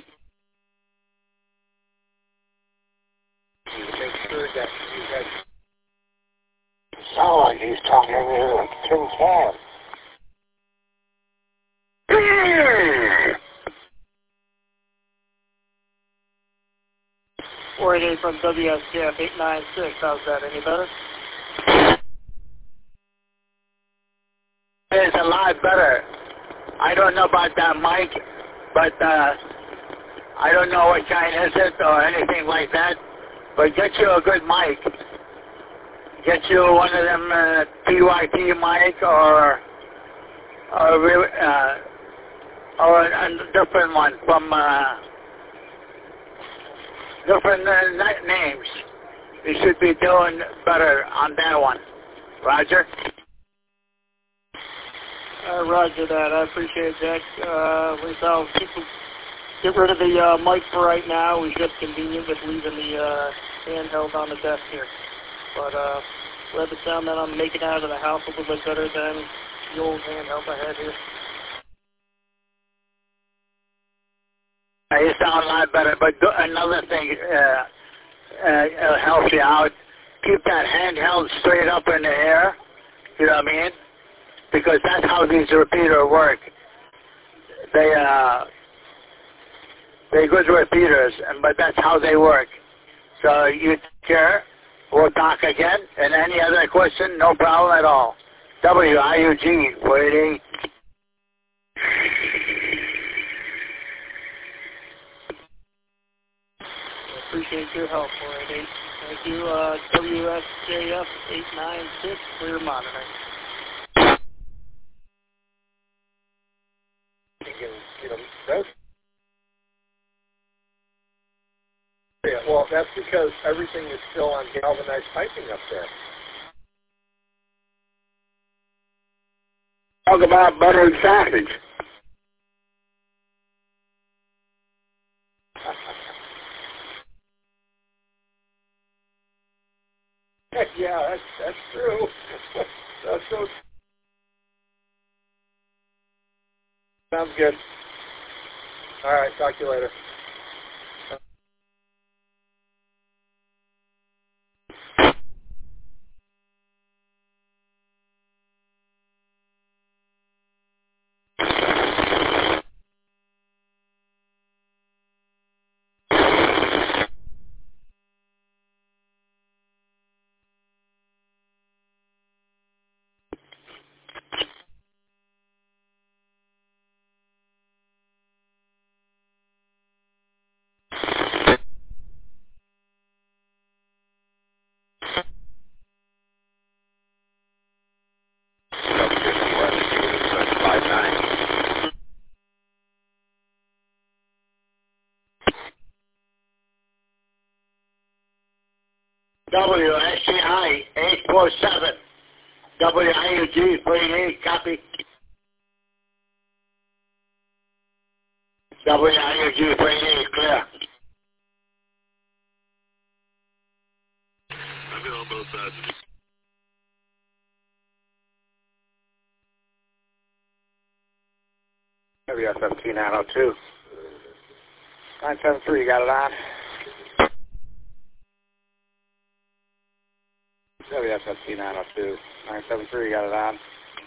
Make sure that you guys sound like he's talking into a tin can. 488 from WSJF 896. How's that? Any better? It's a lot better. I don't know about that mic, but I don't know what kind is it or anything like that. But get you a good mic. Get you one of them PYT mic or a different one from different names. You should be doing better on that one. Roger? Roger that. I appreciate it, Jack. At least I'll get rid of the mic for right now. It's just convenient with leaving the handheld on the desk here. But glad the sound that I'm making out of the house a little bit better than the old handheld I had here. You sound a lot better, but another thing helps you out. Keep that handheld straight up in the air, you know what I mean? because that's how these repeaters work. They're good repeaters, but that's how they work. So you take care. We'll talk again. And any other question, no problem at all. WIUG 488. Appreciate your help, 488. Thank you, WSJF 896 for your monitoring. Yeah, well, that's because everything is still on galvanized piping up there. Talk about butter and sausage. Yeah, that's true. That's so. Sounds good. All right, talk to you later. WSCI 847. WIUG 48, copy. WIUG 48, clear. I've been on both sides of it. WSFT 902. 973, you got it on? WSFT 902. 973, you got it on?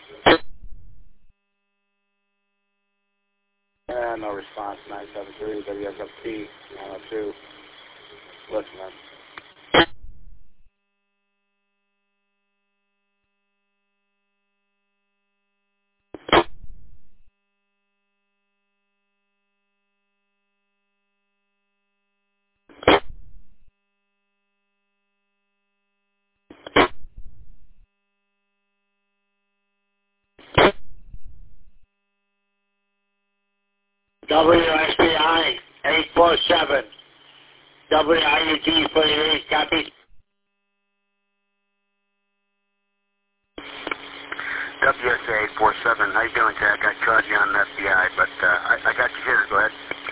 No response. 973, WSFT 902. Listening. WSPI 847. WIUG 48, copy. WSA 847. How you doing, Jack? I tried you on FBI, but I got you here. Go ahead.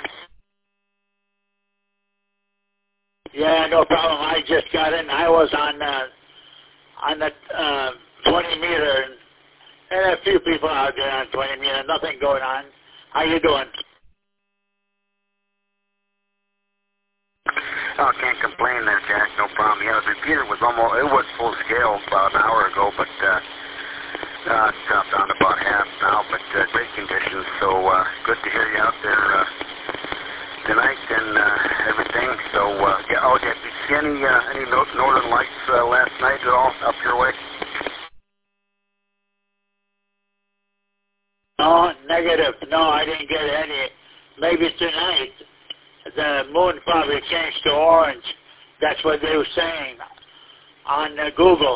Yeah, no problem. I just got in. I was on the 20 meter, and a few people out there on 20 meter. Nothing going on. How you doing? Oh, can't complain there, Jack. No problem. Yeah, the repeater was it was full scale about an hour ago, but it's dropped down to about half now, but great conditions. So good to hear you out there tonight and everything. So yeah. Oh, did you see any northern lights last night at all up your way? No, negative. No, I didn't get any. Maybe tonight. The moon probably changed to orange. That's what they were saying on Google.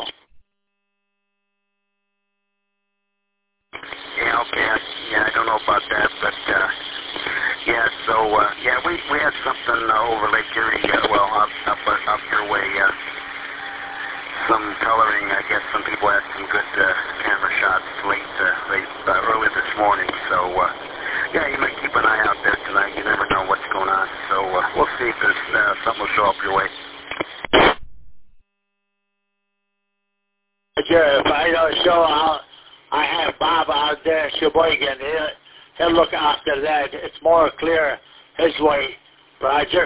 Yeah, okay. I don't know about that, but yeah. So yeah, we had something over Lake Erie. Up your way. Some coloring. I guess some people had some good camera shots early this morning. So yeah, you might keep an eye out there tonight. You never know what's going on. So we'll see if there's something will show up your way. Sure, if I don't show, I have Bob out there, Sheboygan. He'll look after that. It's more clear his way. Roger.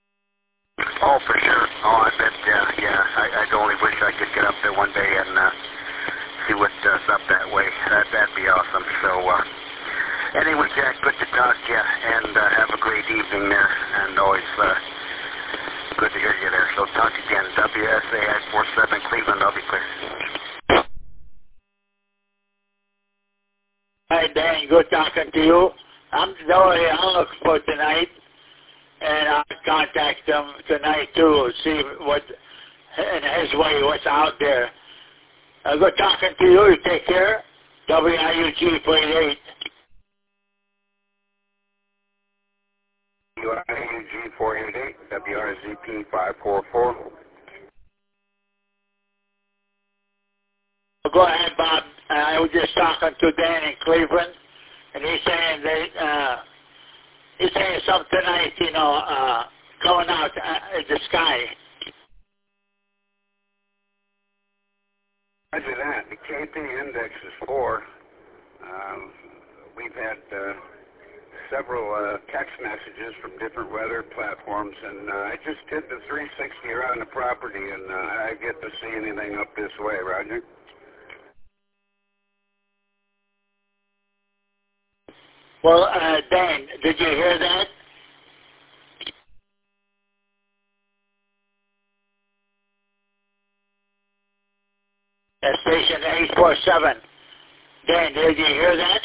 Oh, for sure. Oh, I bet. Yeah. I only wish I could get up there one day and Hi, Dan. Good talking to you. I'm Zoe Alec for tonight, and I'll contact him tonight, too, see what, in his way, what's out there. Good talking to you. You take care. WIUG 48. WIUG 488, WRZP 544. Go ahead, Bob. I was just talking to Dan in Cleveland, and he's saying he's saying something tonight, going out in the sky. Roger that. The KP index is 4. We've had several text messages from different weather platforms, and I just did the 360 around the property, and I get to see anything up this way, Roger. Well, Dan, did you hear that? At station 847. Dan, did you hear that?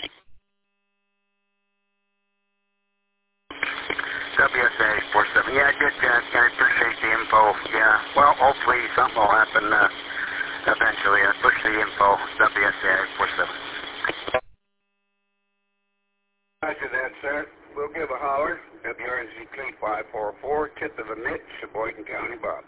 WSA 847. Yeah, I did, Jack. I appreciate the info. Yeah. Well, hopefully something will happen eventually. I push the info. WSA 847. Roger that, sir. We'll give a holler. WRZP 544, tip of the Mitch, Sheboygan County, Bob.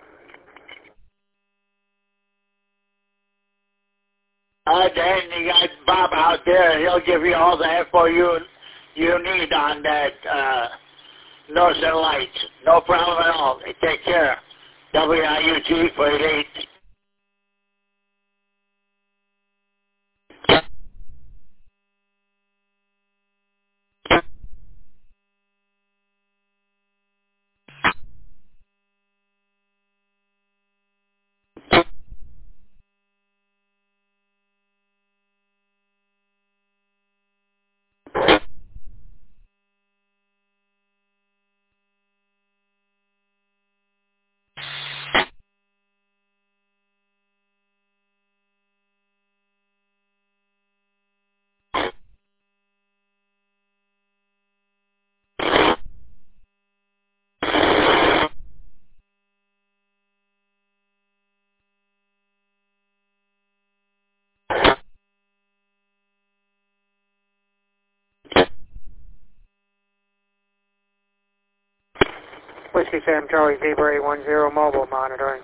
Dan, you got Bob out there. He'll give you all the info you need on that Northern Lights. No problem at all. Take care. WIUG 48. Whiskey Sam Charlie Zebra 810 mobile monitoring.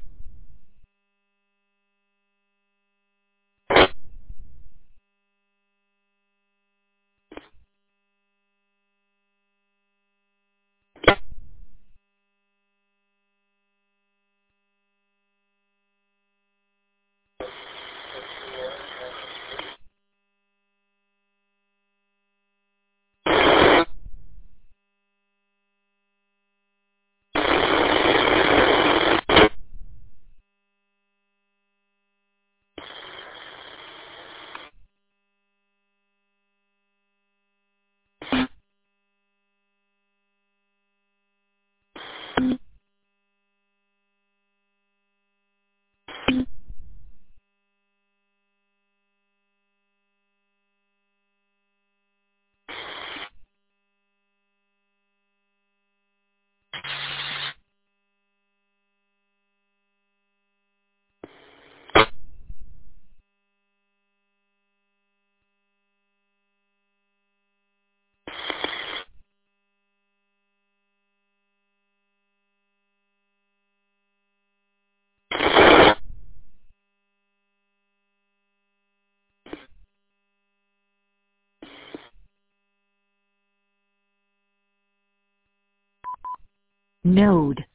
Node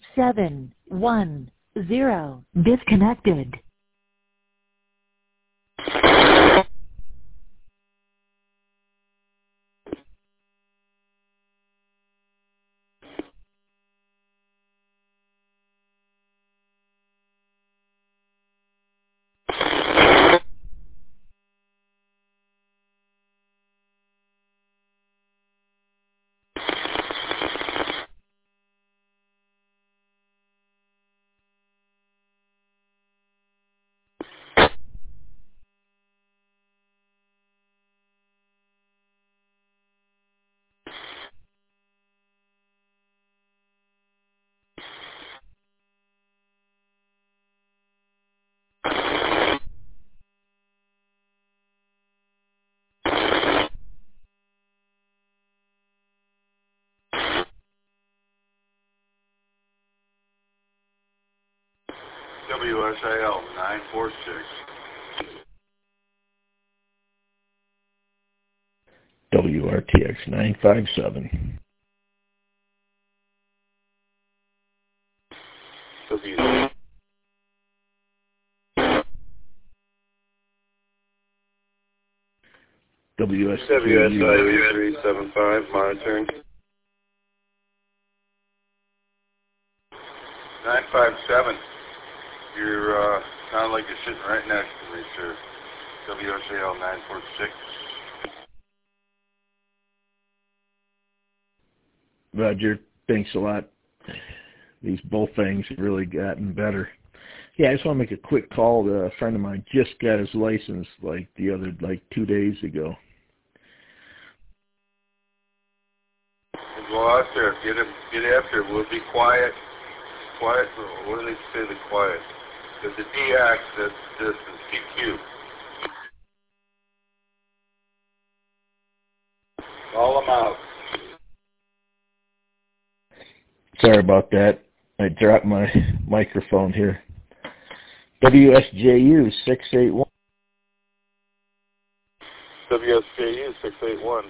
710 disconnected. WSAL 946. WRTX 957. WSIU 375 monitoring. 957. You're sound like you're sitting right next to me, sir. WSAL 946. Roger, thanks a lot. These both things have really gotten better. Yeah, I just want to make a quick call. A friend of mine just got his license like 2 days ago. Go out there, get after it. We'll be quiet. Quiet. What do they say? The quiet. Because the DX, that's this is TQ. Call them out. Sorry about that. I dropped my microphone here. WSJU 681. WSJU 681.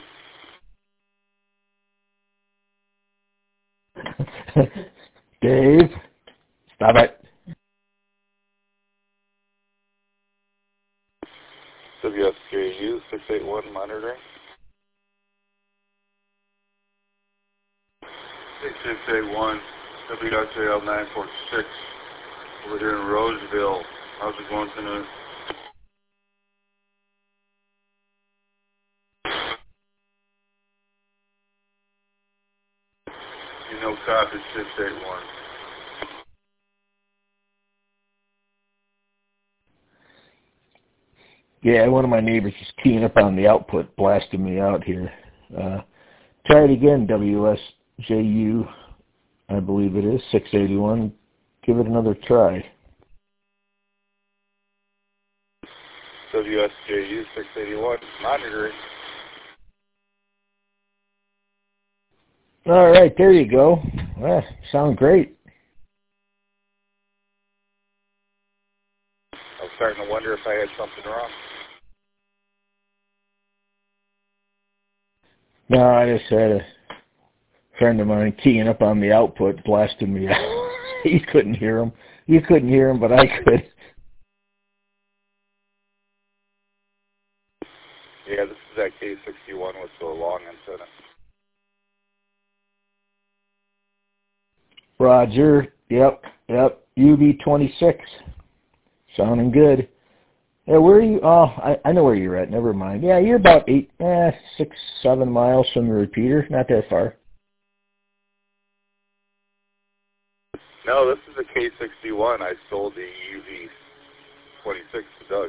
Dave, stop it. WSJU 681 monitoring. 6681 WSAL 946 over here in Roseville. How's it going tonight? You know, copy 681. Yeah, one of my neighbors is keying up on the output, blasting me out here. Try it again, WSJU, I believe it is, 681. Give it another try. WSJU 681, monitoring. All right, there you go. Well, sound great. I was starting to wonder if I had something wrong. No, I just had a friend of mine keying up on the output, blasting me out. He couldn't hear him. You couldn't hear him, but I could. Yeah, this is that K61 with the long antenna. Roger. Yep. UV26. Sounding good. Yeah, where are you? Oh, I know where you're at. Never mind. Yeah, you're about 6, 7 miles from the repeater. Not that far. No, this is a K61. I sold the UV26 to Doug.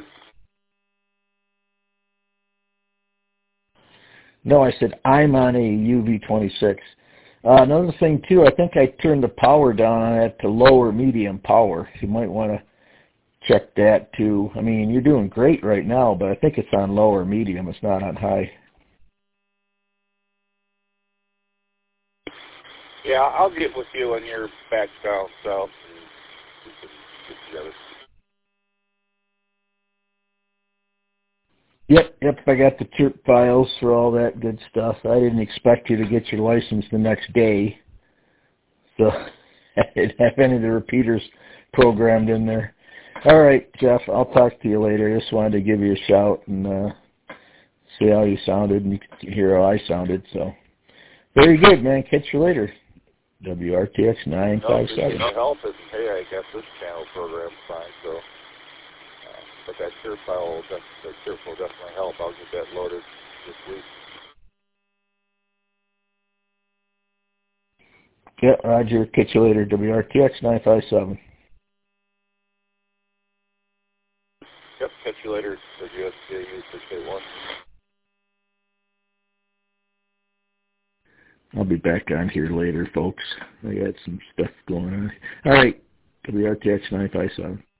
No, I said I'm on a UV26. Another thing, too, I think I turned the power down on it to lower medium power. You might want to check that, too. I mean, you're doing great right now, but I think it's on lower medium. It's not on high. Yeah, I'll get with you when you're back down south and we can get together. Yep, I got the chirp files for all that good stuff. I didn't expect you to get your license the next day, so I didn't have any of the repeaters programmed in there. All right, Jeff, I'll talk to you later. I just wanted to give you a shout and see how you sounded, and you could hear how I sounded. So very good, man. Catch you later. WRTX 957. No help is, hey, I guess this channel program's fine, so... but that chirp file will definitely help. I'll get that loaded this week. Yeah, Roger. Catch you later. WRTX 957. Yep, catch you later. WSJU 681. I'll be back on here later, folks. I got some stuff going on. All right. WRTX 957.